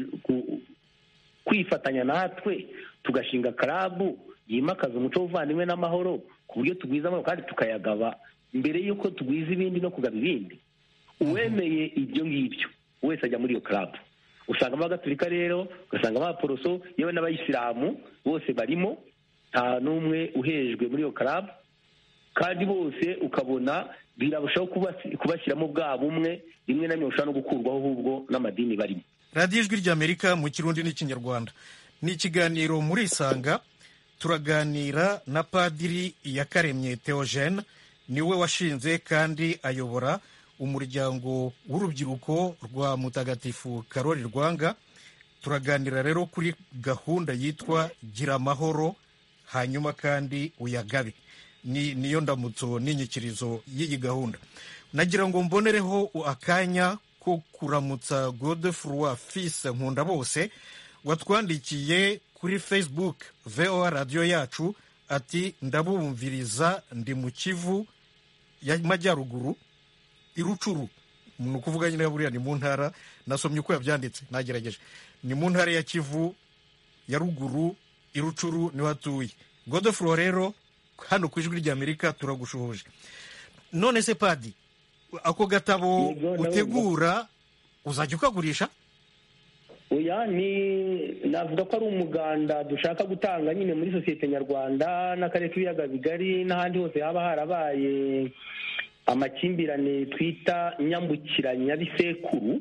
kwifatanya natwe tugashinga karabu yimakaza umuco w'ubuvandimwe n'amahoro, ku buryo tugwiza amahoro kandi tukayagaba mbere y'uko tugwiza ibindi no kugaba ibindi. Uwemeye ibyo ngibyo wese ajya muri iyo karabu. Usangamo abagatulika rero, ugasangamo abaporoso, yewe n'abayisilamu bose barimo, nta n'umwe uhejwe muri iyo karabu, kandi bose ukabona birarushaho kubashyiramo bwa bumwe, rimwe na rimwe ushobora no gukurwaho ahubwo n'amadini barimo. Radiyo Ijwi ry'Amerika mu Kirundi n'Ikinyarwanda, ni ikiganiro muri Isanga. Turaganira na Padiri Iyakaremye Theogene, niwe washinze kandi ayobora umuryango w'urubyiruko rwa Mutagatifu Karoli Rwanga. Turaganira rero kuri gahunda yitwa Gira Amahoro hanyuma kandi uyagabe. Ni niyo ndamutso n'inyikirizo y'iyi gahunda. Nagira ngo mbonereho akanya ko kuramutsa Godefroid Fils Nkunda bose watwandikiye kuri Facebook V O A Radio yacu ati ndabumviriza ndi mu Kivu y'Amajyaruguru Irucuru. Ni ukuvuga nyine buriya ni mu ntara, nasomye uko yabyanditse nagerageje, ni mu ntara ya Kivu ya ruguru Irucuru niho atuye. Godefroid rero hano ku Ijwi ry'Amerika turagushuhuje. None se Padi, ako gatabo utegura uzajya ukagurisha? Oya, ni navuga ko ari umuganda dushaka gutanga nyine muri sosiyete nyarwanda n'akarere k'ibiyaga bigari n'ahandi hose haba harabaye amakimbirane twita nyambukiranya bisekuru.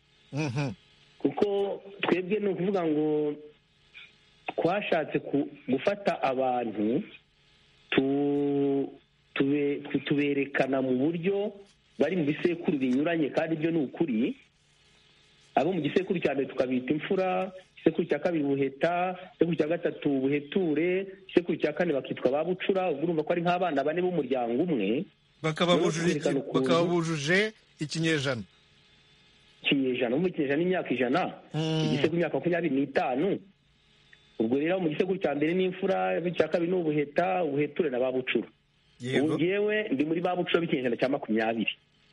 Kuko twebwe ni ukuvuga ngo twashatse gufata abantu tuberekana mu buryo bari mu bisekuru binyuranye, kandi ibyo ni ukuri. Abo mu gisekuru cya mbere tukabita imfura, igisekuru cya kabiri buheta, igisekuru cya gatatu buheture, igisekuru cya kane bakitwa ba bucura. Ubwo urumva ko ari nk'abana bane b'umuryango umwe, bakaba bujuje ikinyejana ikinyejana mu kinyejana n'imyaka ijana, igisekuru imyaka makumyabiri n'itanu. Ubwo rero mu gisekuru cya mbere n'imfura, icya kabiri ni ubuheta, ubuheture na ba bucura. Ubu ngewe ndi muri ba bucura b'ikinyejana cya makumyabiri.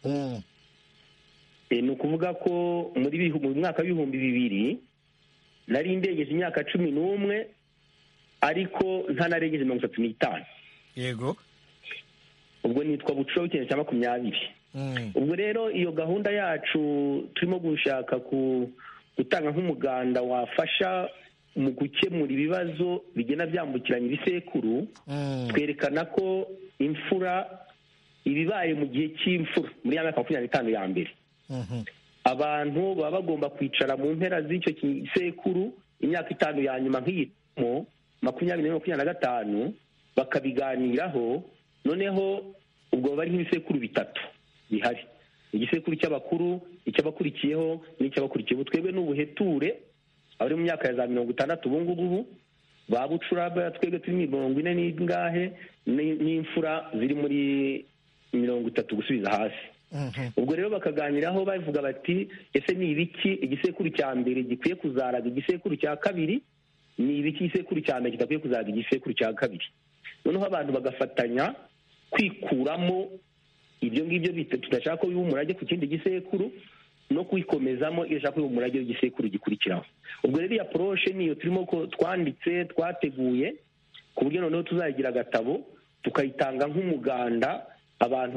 Ni ukuvuga ko muri mu mwaka w'ibihumbi bibiri nari ndengeje imyaka cumi n'umwe, ariko ntanarengeje mirongo itatu n'itanu. Yego. Ubwo nitwa bucura w'ikinyejana cya makumyabiri. Ubwo rero iyo gahunda yacu turimo gushaka gutanga nk'umuganda wafasha mu gukemura ibibazo bigenda byambukiranya ibisekuru. Twerekana ko imfura ibibaye mu gihe cy'imfura muri ya myaka makumyabiri n'itanu ya mbere, abantu baba bagomba kwicara mu mpera z'icyo gisekuru imyaka itanu ya nyuma nk'iyimo makumyabiri na makumyabiri na gatanu, bakabiganiraho. Noneho ubwo bari nk'ibisekuru bitatu bihari, igisekuru cy'abakuru, icy'abakurikiyeho n'icy'abakurikiyeho. Twebwe n'ubuheture abari mu myaka ya za mirongo itandatu ubu ngubu, ba bucura twebwe turi mirongo ine n'ingahe, n'imfura ziri muri mirongo itatu gusubiza hasi. Ubwo rero bakaganiraho bavuga bati ese ni ibiki igisekuru cya mbere gikwiye kuzaraga igisekuru cya kabiri, ni ibiki igisekuru cya mbere kidakwiye kuzaraga igisekuru cya kabiri. Noneho abantu bagafatanya kwikuramo ibyo ngibyo tudashaka ko biba umurage ku kindi gisekuru, no kwikomezamo iyo ushaka ko biba umurage w'igisekuru gikurikiraho. Ubwo rero iyi approche niyo turimo ko twanditse twateguye, ku buryo noneho tuzagira agatabo tukayitanga nk'umuganda abantu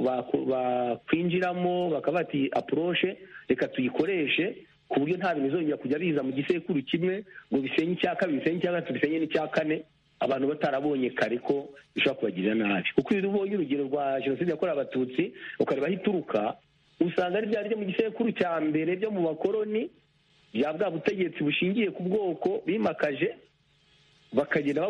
bakwinjiramo bakaba bati apuroshe reka tuyikoreshe ku buryo nta bintu bizongera kujya biza mu gisekuru kimwe ngo bisenye icya kabiri bisenye icya gatatu bisenye n'icya kane abantu batarabonye kare ko bishobora kubagirira nabi. kuko iyo ubonye urugero rwa jenoside yakorewe abatutsi ukareba aho ituruka usanga ari byari byo mu gisekuru cya mbere byo mu bakoroni bya bwa butegetsi bushingiye ku bwoko bimakaje bakagenda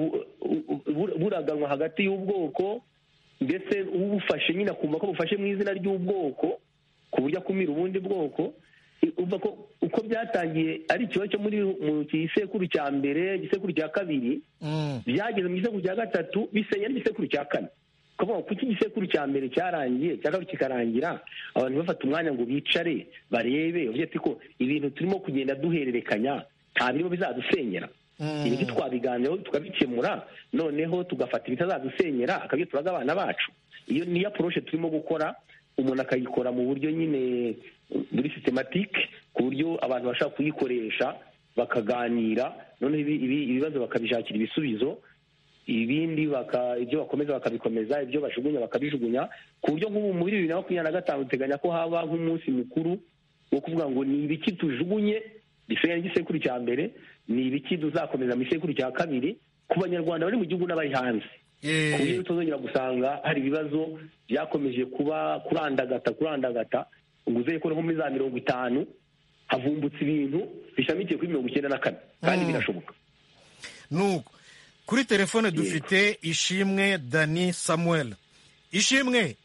buraganwa hagati y'ubwoko ndetse ubufashe nyine akumva ko bufashe mu izina ry'ubwoko ku buryo akumira ubundi bwoko. uko byatangiye ari ikibazo cyo muri mu gisekuru cya mbere igisekuru cya kabiri byageze mu gisekuru cya gatatu bisenya n'igisekuru cya kane. kuko kuki igisekuru cya mbere cyarangiye cya kabiri kikarangira abantu bafata umwanya ngo bicare barebe uburyo ko ibintu turimo kugenda duhererekanya nta birimo bizadusenyera. ibyo twabiganiraho tukabikemura noneho tugafata ibitazadusenyera akabyo turaga abana bacu. iyo niyo approche turimo gukora umuntu akayikora mu buryo nyine muri systematique ku buryo abantu bashaka kuyikoresha bakaganira noneho ibibazo bakabishakira ibisubizo ibindi ibyo bakomeza bakabikomeza ibyo bashugunya bakabijugunya ku buryo nk'ubu muri bibiri na makumyabiri na gatanu uteganya ko haba nk'umunsi mukuru wo kuvuga ngo ni ibiki tujugunye bisenye igisekuru cya mbere ni ibiki tuzakomeza mu gisekuru cya kabiri ku banyarwanda bari mu gihugu n'abari hanze ku buryo tutazongera gusanga hari ibibazo byakomeje kuba kurandagata kurandagata ngo uzeye ko nko muri za mirongo itanu havumbutse ibintu bishamikiye kuri mirongo icyenda na kane kandi birashoboka. nuko kuri telefone dufite Ishimwe Dani Samuel. Ishimwe.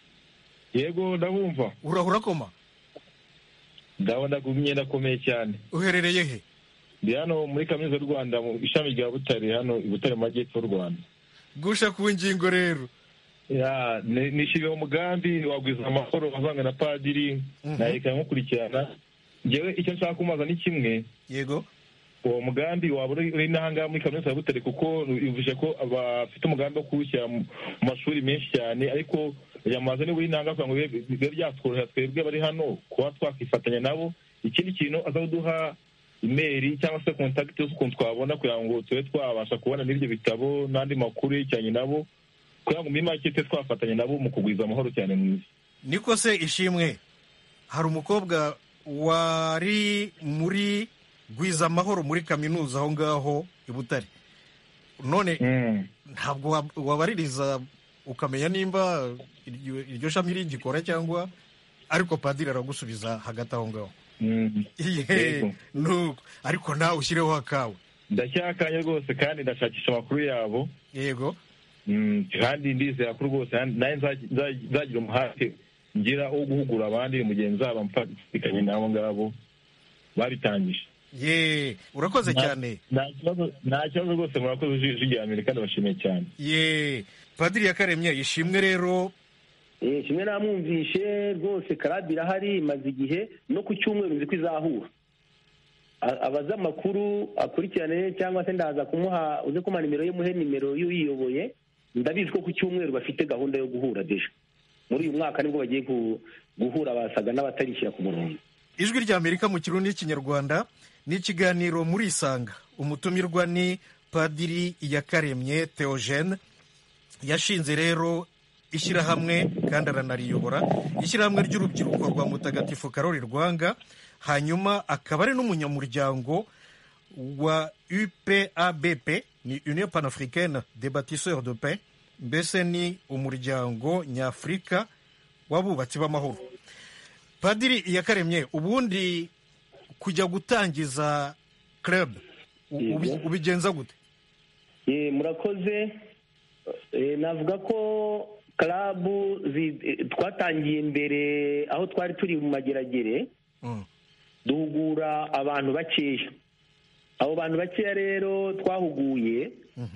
Yego ndabumva. urahura koma? ndabona gumye ndakomeye cyane. uherereye he? ndi hano muri kaminuza y'u Rwanda mu ishami rya Butare hano i Butare mu majyepfo y'u Rwanda. gusha ku ngingo rero. ya nishimiye umugambi wagwiza amahoro avanga na padiri naheka nkukurikirana. Ngewe icyo nshaka kumaza ni kimwe. Yego. uwo mugambi waba uri n'ahangaha muri kaminuza ya Butare kuko bivuze ko bafite umugambi wo kuwushyira mu mashuri menshi cyane ariko yamaze niba uri n'ahangaha kugira ngo bibe byatworohera twebwe bari hano kuba twakifatanya nabo. ikindi kintu azaduha imeri cyangwa se kontakiti z'ukuntu twabona kugira ngo tube twabasha kubona n'ibyo bitabo n'andi makuru yerekeranye nabo kugira ngo muri make tube twafatanya nabo mu kugwiza amahoro cyane mu isi. niko se Ishimwe, hari umukobwa wari muri gwiza amahoro muri kaminuza aho ngaho i Butare none ntabwo wabaririza ukamenya nimba iryo shami rigikora cyangwa ariko padiri aragusubiza hagati aho ngaho. nuko ariko nawe ushyireho akawe. ndacyakanye rwose kandi ndashakisha amakuru yabo. yego. kandi ndizera ko rwose nawe nzagira umuhate ngira wo guhugura abandi mugenzi wabo mfatikanye n'abo ngabo babitangije. ye urakoze cyane. nta kibazo rwose murakoze ijwi Amerika ndabashimiye cyane. ye padiri Yakaremye Ishimwe rero. Ishimwe namwumvishe rwose karadi irahari imaze igihe no ku cyumweru nzi ko izahura abaza amakuru akurikirane cyangwa se ndaza kumuha uze kumuha nimero ye muhe nimero y'uyiyoboye. ndabizi ko ku cyumweru bafite gahunda yo guhura deja muri uyu mwaka nibwo bagiye guhura basaga n'abatarishyira ku murongo. ijwi rya Amerika mu kirundi n'ikinyarwanda ni ikiganiro muri Isanga. umutumirwa ni padiri Yakaremye Theogene. yashinze rero ishyirahamwe kandi aranariyobora ishyirahamwe ry'urubyiruko rwa Mutagatifu Karoli Rwanga, hanyuma akaba ari n'umunyamuryango wa U P A B P, ni Union Panafricaine des Bâtisseurs de Paix, mbese ni umuryango nyafurika w'abubatsi b'amahoro. Padiri Yakaremye, ubundi kujya gutangiza club ubigenza gute? murakoze. navuga ko club twatangiye mbere aho twari turi mu mageragere duhugura abantu bakeya. abo bantu bakeya rero twahuguye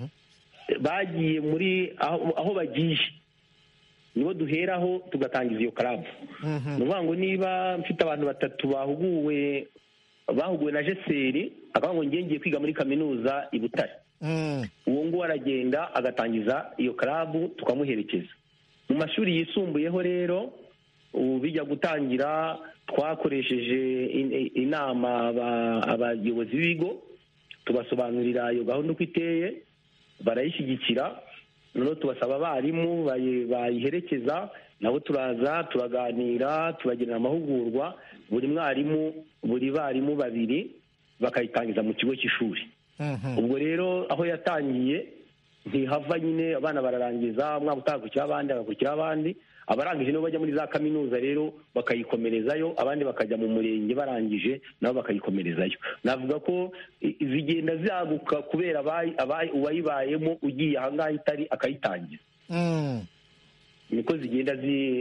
bagiye muri aho bagiye nibo duheraho tugatangiza iyo club. ni ukuvuga ngo niba mfite abantu batatu bahuguwe bahuguwe na jeseri akavuga ngo ngiye kwiga muri kaminuza i Butare, uwo nguwo aragenda agatangiza iyo club tukamuherekeza. mu mashuri yisumbuyeho rero ubu bijya gutangira twakoresheje inama abayobozi b'ibigo tubasobanurira iyo gahunda uko iteye barayishyigikira noneho tubasaba abarimu bayiherekeza nabo turaza turaganira tubagirira amahugurwa buri mwarimu buri barimu babiri bakayitangiza mu kigo cy'ishuri. Ubwo rero aho yatangiye ntihava nyine abana bararangiza umwaka utakurikira abandi agakurikira abandi, abarangije nibo bajya muri za kaminuza rero bakayikomerezayo, abandi bakajya mu murenge barangije nabo bakayikomerezayo. Navuga ko zigenda zaguka kubera uwayibayemo ugiye ahangaha itari akayitangiza, niko zigenda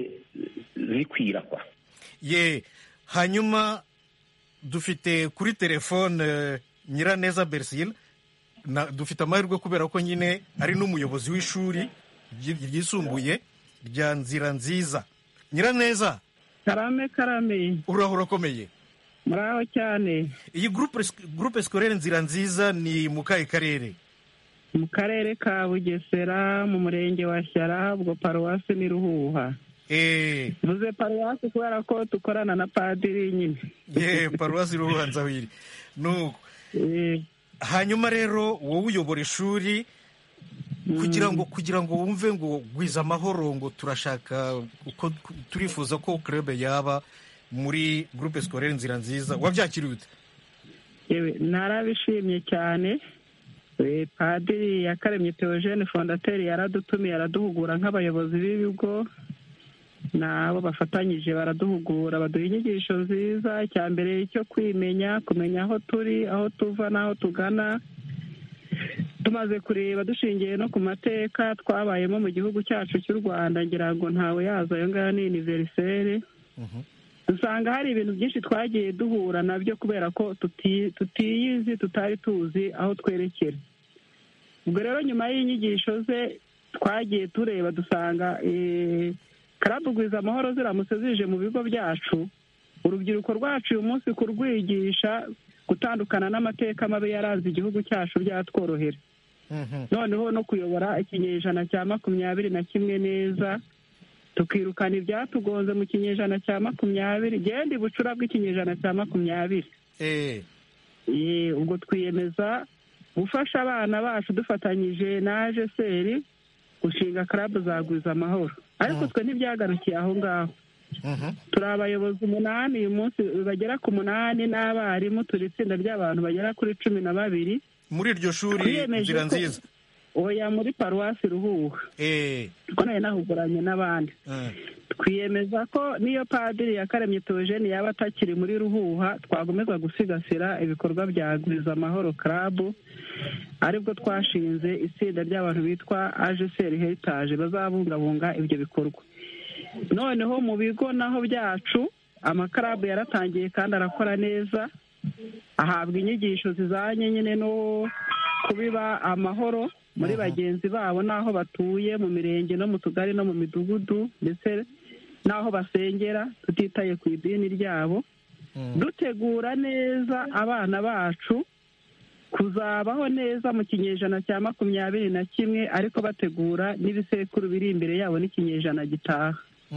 zikwira kwa. Ye hanyuma dufite kuri telefone Nyiraneza Bersile, dufite amahirwe kubera ko nyine ari n'umuyobozi w'ishuri ryisumbuye rya Nzira Nziza. Nyiraneza, karame karame, uraho urakomeye? muraho cyane. Iyi groupe groupe scolaire Nzira Nziza ni mu kahe karere? Mu karere ka Bugesera mu murenge wa Shyara, ubwo paruwasi ni Ruhuha. Eh, vuze paruwasi kubera ko tukorana na padiri nyine. Ye paruwasi Ruhuha Nzawiri. Nuko eh, hanyuma rero wowe uyobora ishuri kugira ngo kugira ngo wumve ngo gwiza amahoro, ngo turashaka uko turifuza ko club yaba muri groupe scolaire Nzira Nziza, wabyakiriye ute? Yewe narabishimye cyane. E, padiri Yakaremye Theogene fondateur yaradutumiye araduhugura nk'abayobozi b'ibigo, nabo bafatanyije baraduhugura baduha inyigisho nziza. Icya mbere cyo kwimenya, kumenya aho turi, aho tuva n'aho tugana, tumaze kureba dushingiye no ku mateka twabayemo mu gihugu cyacu cy'u Rwanda. Ngira ngo ntawe yaza ayo ngayo ni universelle. Dusanga hari ibintu byinshi twagiye duhura nabyo kubera ko tutiyizi, tutari tuzi aho twerekera. Ubwo rero nyuma y'inyigisho ze twagiye tureba dusanga club Gwiza Amahoro ziramutse zije mu bigo byacu, urubyiruko rwacu uyu munsi kurwigisha gutandukana n'amateka mabi yaranze igihugu cyacu byatworohera. Noneho no kuyobora ikinyejana cya makumyabiri na kimwe neza, tukirukana ibyatugonze mu kinyejana cya makumyabiri, genda ibucura bw'ikinyejana cya makumyabiri. Eh, ye ubwo twiyemeza gufasha abana bacu dufatanyije na A G S R gushinga club za Gwiza Amahoro. Ariko twe ntibyagarukiye aho ngaho. Turi abayobozi umunani uyu munsi, bagera ku munani n'abarimu, turi itsinda ry'abantu bagera kuri cumi na babiri muri iryo shuri Nzira Nziza. Oya, muri paruwasi Ruhuha. Eh, ko nayo nahuguranye n'abandi. Twiyemeza ko niyo padiri Yakaremye Theogene yaba atakiri muri Ruhuha, twagomeza gusigasira ibikorwa bya Gwiza Amahoro club, aribwo twashinze itsinda ry'abantu bitwa A G S R Heritage bazabungabunga ibyo bikorwa. Noneho mu bigo naho byacu amakarabu yaratangiye kandi arakora neza, ahabwa inyigisho zizanye nyine no kubiba amahoro muri bagenzi babo n'aho batuye mu mirenge no mu tugari no mu midugudu ndetse n'aho basengera, tutitaye ku idini ryabo. Dutegura neza abana bacu kuzabaho neza mu kinyejana cya makumyabiri na kimwe, ariko bategura n'ibisekuru biri imbere yabo n'ikinyejana gitaha.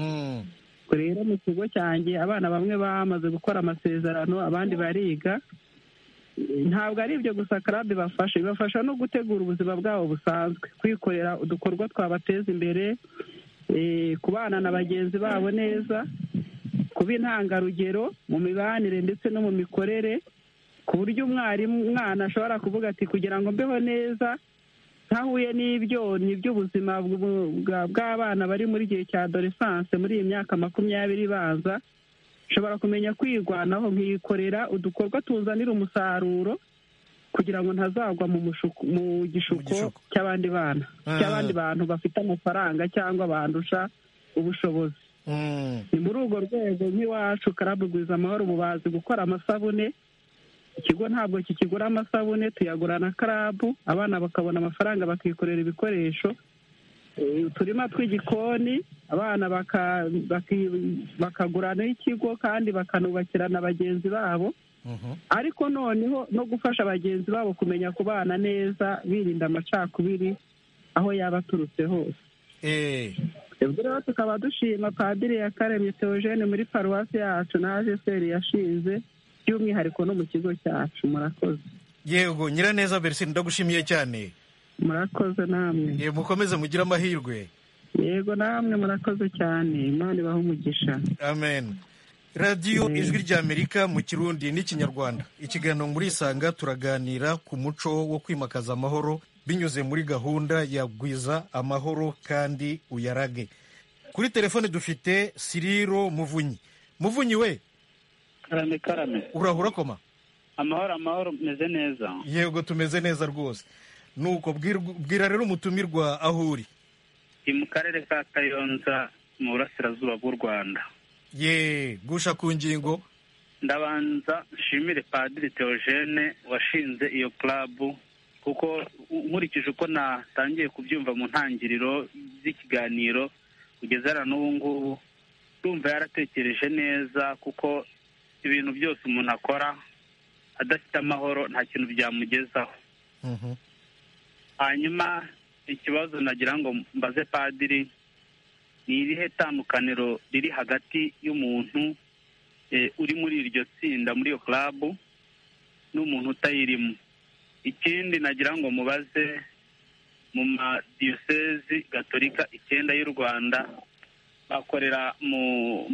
Rero mu kigo cyanjye abana bamwe bamaze gukora amasezerano, abandi bariga. Ntabwo ari ibyo gusa club bafasha, bibafasha no gutegura ubuzima bwabo busanzwe, kwikorera udukorwa twabateza imbere, kubana na bagenzi babo neza, kuba intangarugero mu mibanire ndetse no mu mikorere, ku buryo umwarimu umwana ashobora kuvuga ati kugira ngo mbeho neza ntahuye n'ibyonnyi by'ubuzima bw'abana bari muri gihe cya adolescence, muri iyi myaka makumyabiri ibanza, nshobora kumenya kwirwanaho nkikorera udukorwa tuzanira umusaruro kugira ngo ntazagwa mu gishuko cy'abandi bana, cy'abandi bantu bafite amafaranga cyangwa bandusha ubushobozi. Ni muri urwo rwego nk'iwacu club Gwiza Amahoro mu bazi gukora amasabune. Ikigo ntabwo kikigura amasabune, tuyagura na club, abana bakabona amafaranga bakikorera ibikoresho. Uturima tw'igikoni abana bakagura n'ikigo kandi bakanubakira na bagenzi babo. Ariko noneho no gufasha bagenzi babo kumenya kubana neza, birinda amacakubiri aho yaba aturutse hose. Ubwo rero tukaba dushima padiri Yakaremye Theogene muri paruwasi yacu na A G S R yashinze, by'umwihariko no mu kigo cyacu. Murakoze. Yego, Nyiraneza Bersine, ndagushimiye cyane. murakoze namwe. ye mukomeze mugire amahirwe. Yego namwe murakoze cyane, Imana ibahe umugisha. Amen. radiyo ijwi ry'Amerika mu kirundi n'ikinyarwanda, ikiganiro muri Isanga turaganira ku muco wo kwimakaza amahoro binyuze muri gahunda ya Gwiza Amahoro kandi Uyarage. Kuri telefone dufite Siriro Muvunyi. Muvunyi we, karame karame, urahura koma? Amahoro amahoro, meze neza. Yego tumeze neza rwose. Nuko bwira rero umutumirwa aho uri. Mu karere ka Kayonza mu burasirazuba bw'u Rwanda. Ye gusha ku ngingo. Ndabanza nshimire Padiri Theogene washinze iyo club, kuko nkurikije uko natangiye kubyumva mu ntangiriro z'ikiganiro kugeza na n'ubu ngubu ndumva yaratekereje neza, kuko ibintu byose umuntu akora adafite amahoro nta kintu byamugezaho. Hanyuma ikibazo nagira ngo mbaze Padiri, ni irihe tandukaniro riri hagati y'umuntu uri muri iryo tsinda muri iyo club n'umuntu utayirimo? Ikindi nagira ngo mubaze, mu madiyosezi gatolika icyenda y'u Rwanda bakorera mu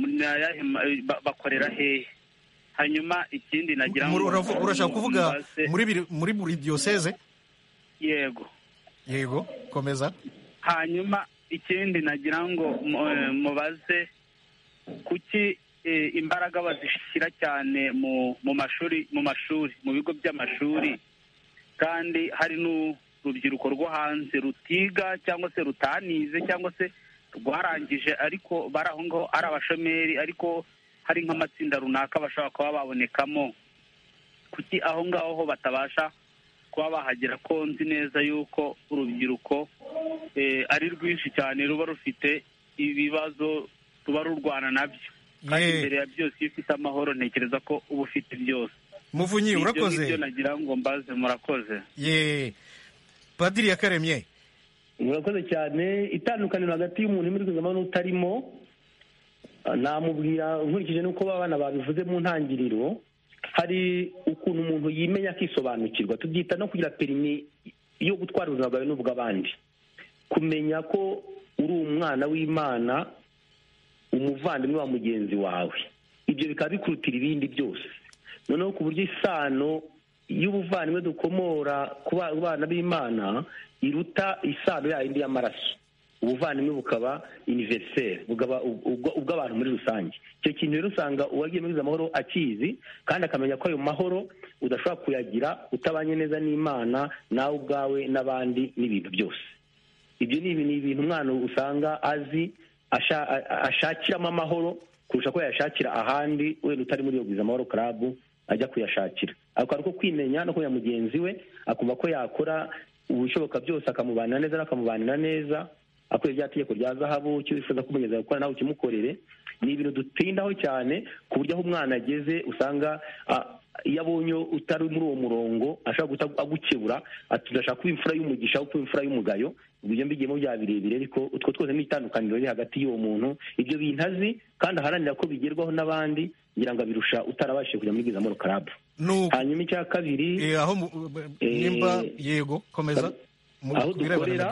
bakorera hehe? Hanyuma ikindi nagira ngo urashaka kuvuga muri muri buri diyoseze? Yego yego, komeza. Hanyuma ikindi nagira ngo mubaze, kuki imbaraga bazishyira cyane mu mashuri mu mashuri mu bigo by'amashuri, kandi hari n'urubyiruko rwo hanze rutiga cyangwa se rutanize cyangwa se rwarangije ariko bari aho ngaho ari abashomeri, ariko hari nk'amatsinda runaka bashobora kuba babonekamo? Kuki aho ngaho ho batabasha kuba bahagera? Ko nzi neza yuko urubyiruko ari rwinshi cyane ruba rufite ibibazo ruba rurwana nabyo, kandi imbere ya byose iyo ufite amahoro ntekereza ko uba ufite byose. Muvunyi urakoze. Ibyo nagira ngo mbaze, murakoze. Ye Padiri Yakaremye, murakoze cyane. Itandukaniro hagati y'umuntu muri kuzama n'utarimo, namubwira nkurikije nuko babana babivuze mu ntangiriro, hari ukuntu umuntu yimenya akisobanukirwa, tubyita no kugira perimi yo gutwara ubuzima bwawe n'ubw'abandi, kumenya ko uri umwana w'Imana, umuvandimwe wa mugenzi wawe. Ibyo bikaba bikurutira ibindi byose, noneho ku buryo isano y'ubuvandimwe dukomora ku bana b'Imana iruta isano yindi y'amaraso. Ubuvandimwe bukaba universel, bugaba ubw'abantu muri rusange. Icyo kintu rero usanga uwagiye muri amahoro akizi, kandi akamenya ko ayo mahoro udashobora kuyagira utabanye neza n'Imana, nawe ubwawe n'abandi n'ibintu byose. Ibyo ni ibintu umwana usanga azi ashakiramo amahoro kurusha ko yashakira ahandi, wenda utari muri iyo Gwiza Amahoro club ajya kuyashakira. Ariko ariko kwimenya no kuya mugenzi we, akumva ko yakora ubushoboka byose akamubana neza n'akamubanira neza, akora rya tegeko rya zahabu, cyo wifuza kumugeza gukora nawe ukimukorere. Ni ibintu dutindaho cyane ku buryo aho umwana ageze usanga iyo abonye utari muri uwo murongo ashobora guta agukebura, ati ndashaka kuba imfura y'umugisha, kuba imfura y'umugayo. Ubwo mbigiyemo bya birebire, ariko utwo twose ni itandukaniro riri hagati y'uwo muntu. Ibyo bintu azi kandi aharanira ko bigerwaho n'abandi, ngira ngo abirusha utarabashije kujya muri Gwiza Amahoro club. Hanyuma icya kabiri, aho nimba yego komeza, aho dukorera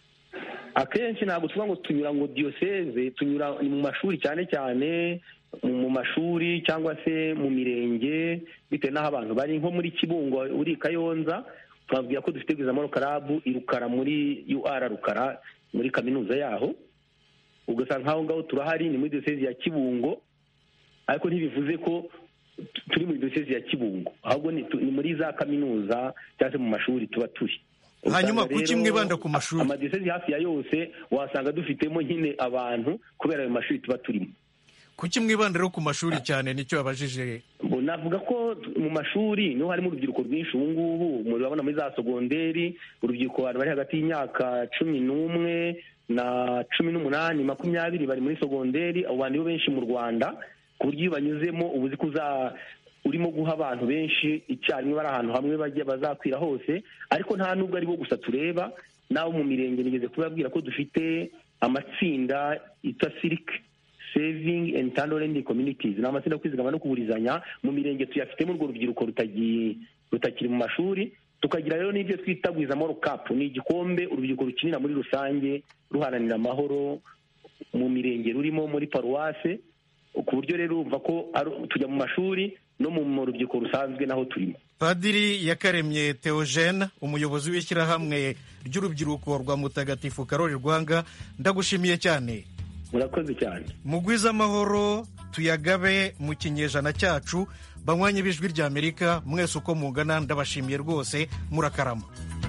akenshi ntabwo tuvuga ngo tunyura ngo diyoseze, tunyura mu mashuri cyane cyane mu mashuri cyangwa se mu mirenge, bitewe n'aho abantu bari. Nko muri Kibungo uri Kayonza, twabwira ko dufite Gwiza Amahoro club i Rukara, muri U R Rukara, muri kaminuza yaho. Ugasanga nk'aho ngaho turahari, ni muri diyoseze ya Kibungo, ariko ntibivuze ko turi muri diyoseze ya Kibungo, ahubwo ni muri za kaminuza cyangwa se mu mashuri tuba turi. Hanyuma kuki mwibanda ku mashuri? Amadiyoseze hafi ya yose wasanga dufitemo nyine abantu kubera ayo mashuri tuba turimo. Kuki mwibanda rero ku mashuri cyane? Nicyo yabajije. Navuga ko mu mashuri niho harimo urubyiruko rwinshi ubu ngubu. Murabona muri za sogonderi urubyiruko bari hagati y'imyaka cumi n'umwe na cumi n'umunani makumyabiri bari muri sogonderi. Abo bantu benshi mu Rwanda, ku buryo iyo banyuzemo ubuzi kuza urimo guha abantu benshi icyarimwe, bari ahantu hamwe bajya bazakwira hose. Ariko nta nubwo ari bo gusa tureba, naho mu mirenge nigeze kubabwira ko dufite amatsinda yitwa Cirque Saving and Talent Communities. Ni amatsinda yo kwizigama no kugurizanya mu mirenge tuyafitemo. Urwo rubyiruko rutakiri mu mashuri tukagira rero n'ibyo twita Gwizamahoro Cup, ni igikombe urubyiruko rukinira muri rusange ruharanira amahoro mu mirenge rurimo muri paruwase, ku buryo rero urumva ko tujya mu mashuri no mu rubyiruko rusanzwe naho turimo. Padiri Yakaremye Theogene, umuyobozi w'ishyirahamwe ry'urubyiruko rwa Mutagatifu Karoli Rwanga, ndagushimiye cyane. Murakoze cyane. Mu Gwizamahoro tuyagabe mu kinyejana cyacu, banywanyi b'ijwi rya Amerika mwese uko mungana ndabashimiye rwose, murakarama.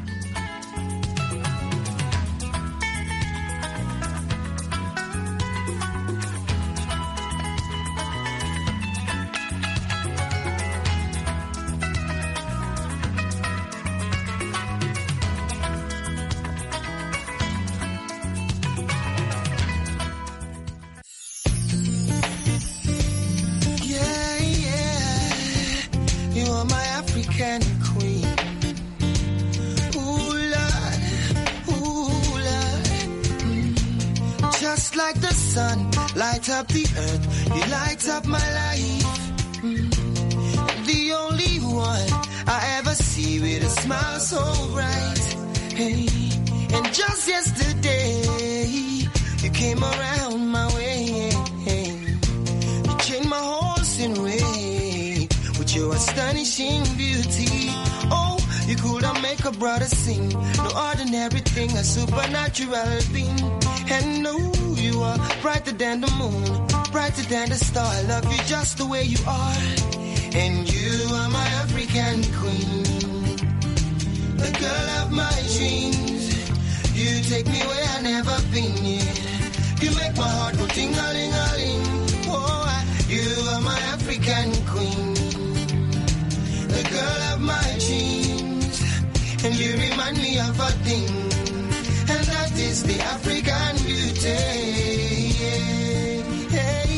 Light up the earth, you light up my life. Mm. The only one I ever see with a smile so bright. Hey, and just yesterday you came around my way. Hey, you changed my horse in way with your astonishing beauty. Oh, you could have make a brother sing. No ordinary thing, a supernatural being. And no, you are brighter than the moon, brighter than the star. I love you just the way you are. And you are my African queen, the girl of my dreams. You take me where I've never been yet. You make my heart go ting-a-ling-a-ling. Oh, I, you are my African queen, the girl of my dreams. And you remind me of a thing, and that is the African beauty. Yeah,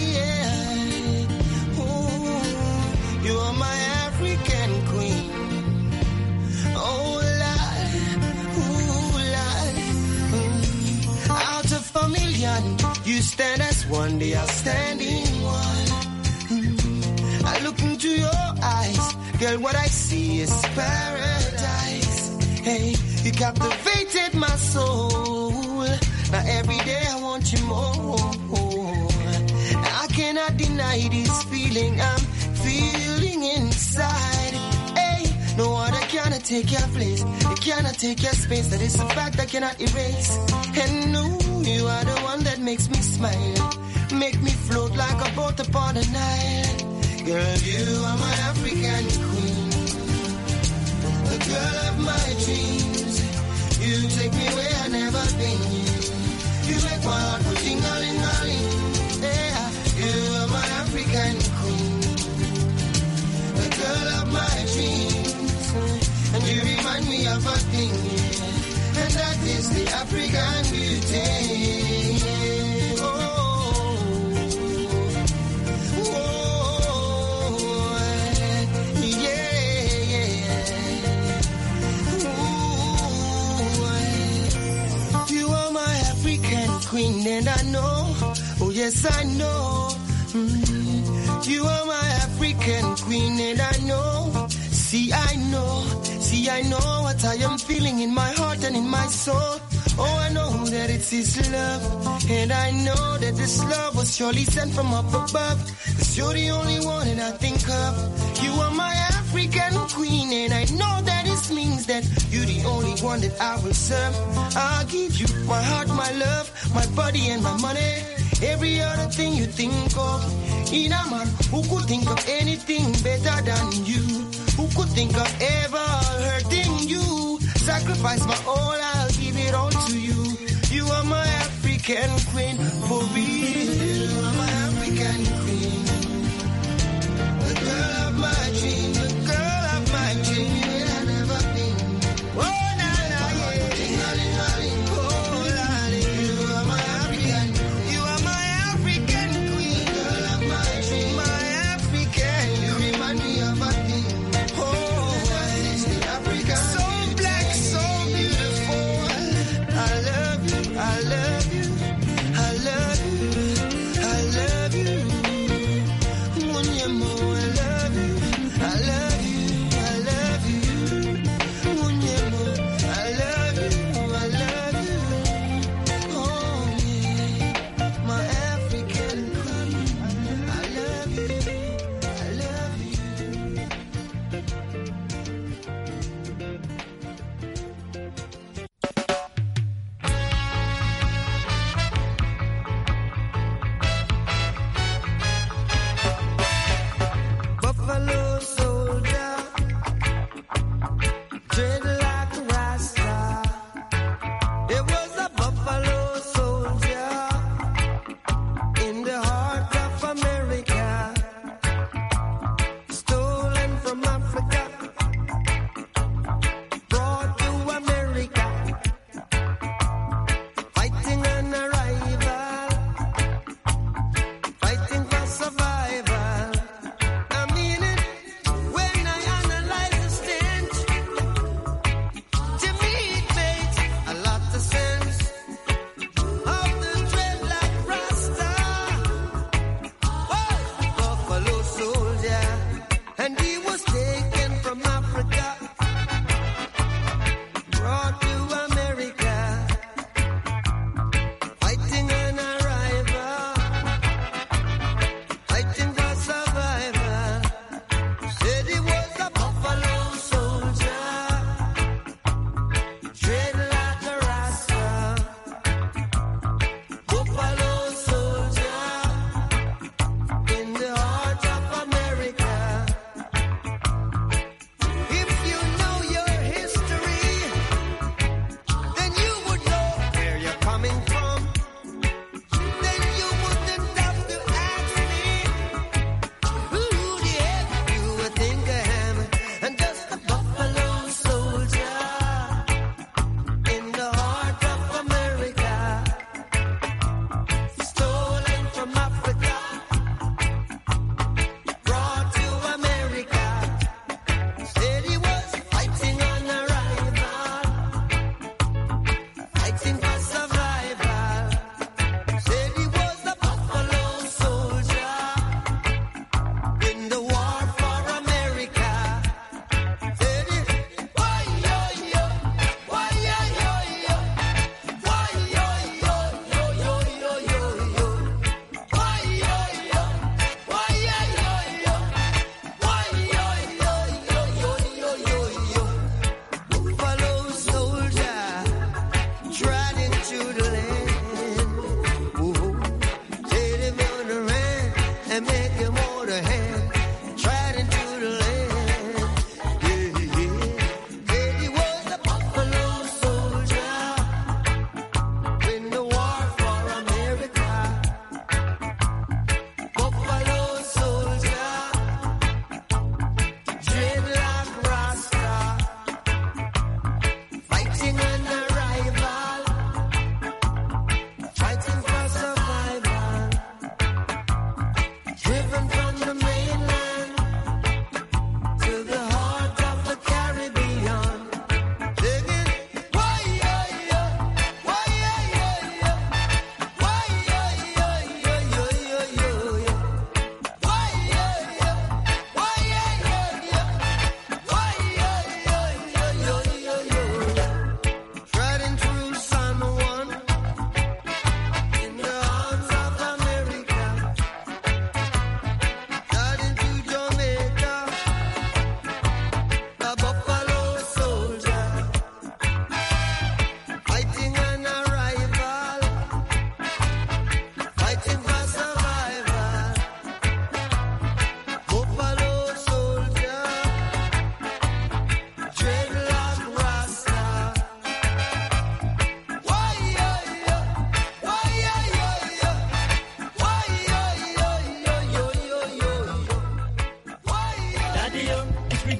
yeah. Ooh, you are my African queen. Oh, Lord, ooh, Lord. Mm. Out of a million, you stand as one, the outstanding one. Mm. I look into your eyes, girl, what I see is paradise. Hey, you captivated my soul. Now every day I want you more. I cannot deny this feeling I'm feeling inside. Hey, no other cannot take your place. It cannot take your space. That is a fact I cannot erase. And no, you are the one that makes me smile, make me float like a boat upon the Nile. Girl, you are my African queen, the girl of my dreams. You take me where I've never been. You make my heart go ting-a-ling-a-ling. Yeah, you are my African queen, the girl of my dreams. And you remind me of a thing, yeah, and that is the African beauty. Yeah. Oh, oh, yeah, yeah. Ooh, you are my African queen, and I know, oh yes I know, mm, you are my African queen, and I know, see I know, see I know what I am feeling in my heart and in my soul. Oh, I know that it's His love, and I know that this love was surely sent from up above, 'cause you're the only one that I think of. You are my African queen, and I know that it means that you're the only one that I will serve. I'll give you my heart, my love, my body and my money, every other thing you think of. In a man who could think of anything better than you, who could think of ever hurting you. Sacrifice my all, I'll give it all to you. You are my African queen, for real. You are my African queen, the girl of my dreams, the girl of my dreams. I've never been. Oh, na na, yeah. Oh, lolly. You are my African, you are my African queen, girl of my dreams, my African. You remind me of a thing. Oh, it's the African. So black, so beautiful. I love you, I love you, I love you.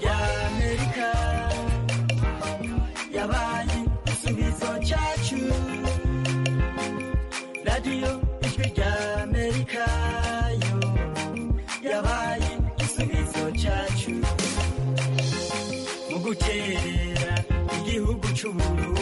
rya amerika yabaye igisubizo cyacu radiyo ijwi rya amerika yo yabaye igisubizo cyacu mu guterera igihugu cy'uburundi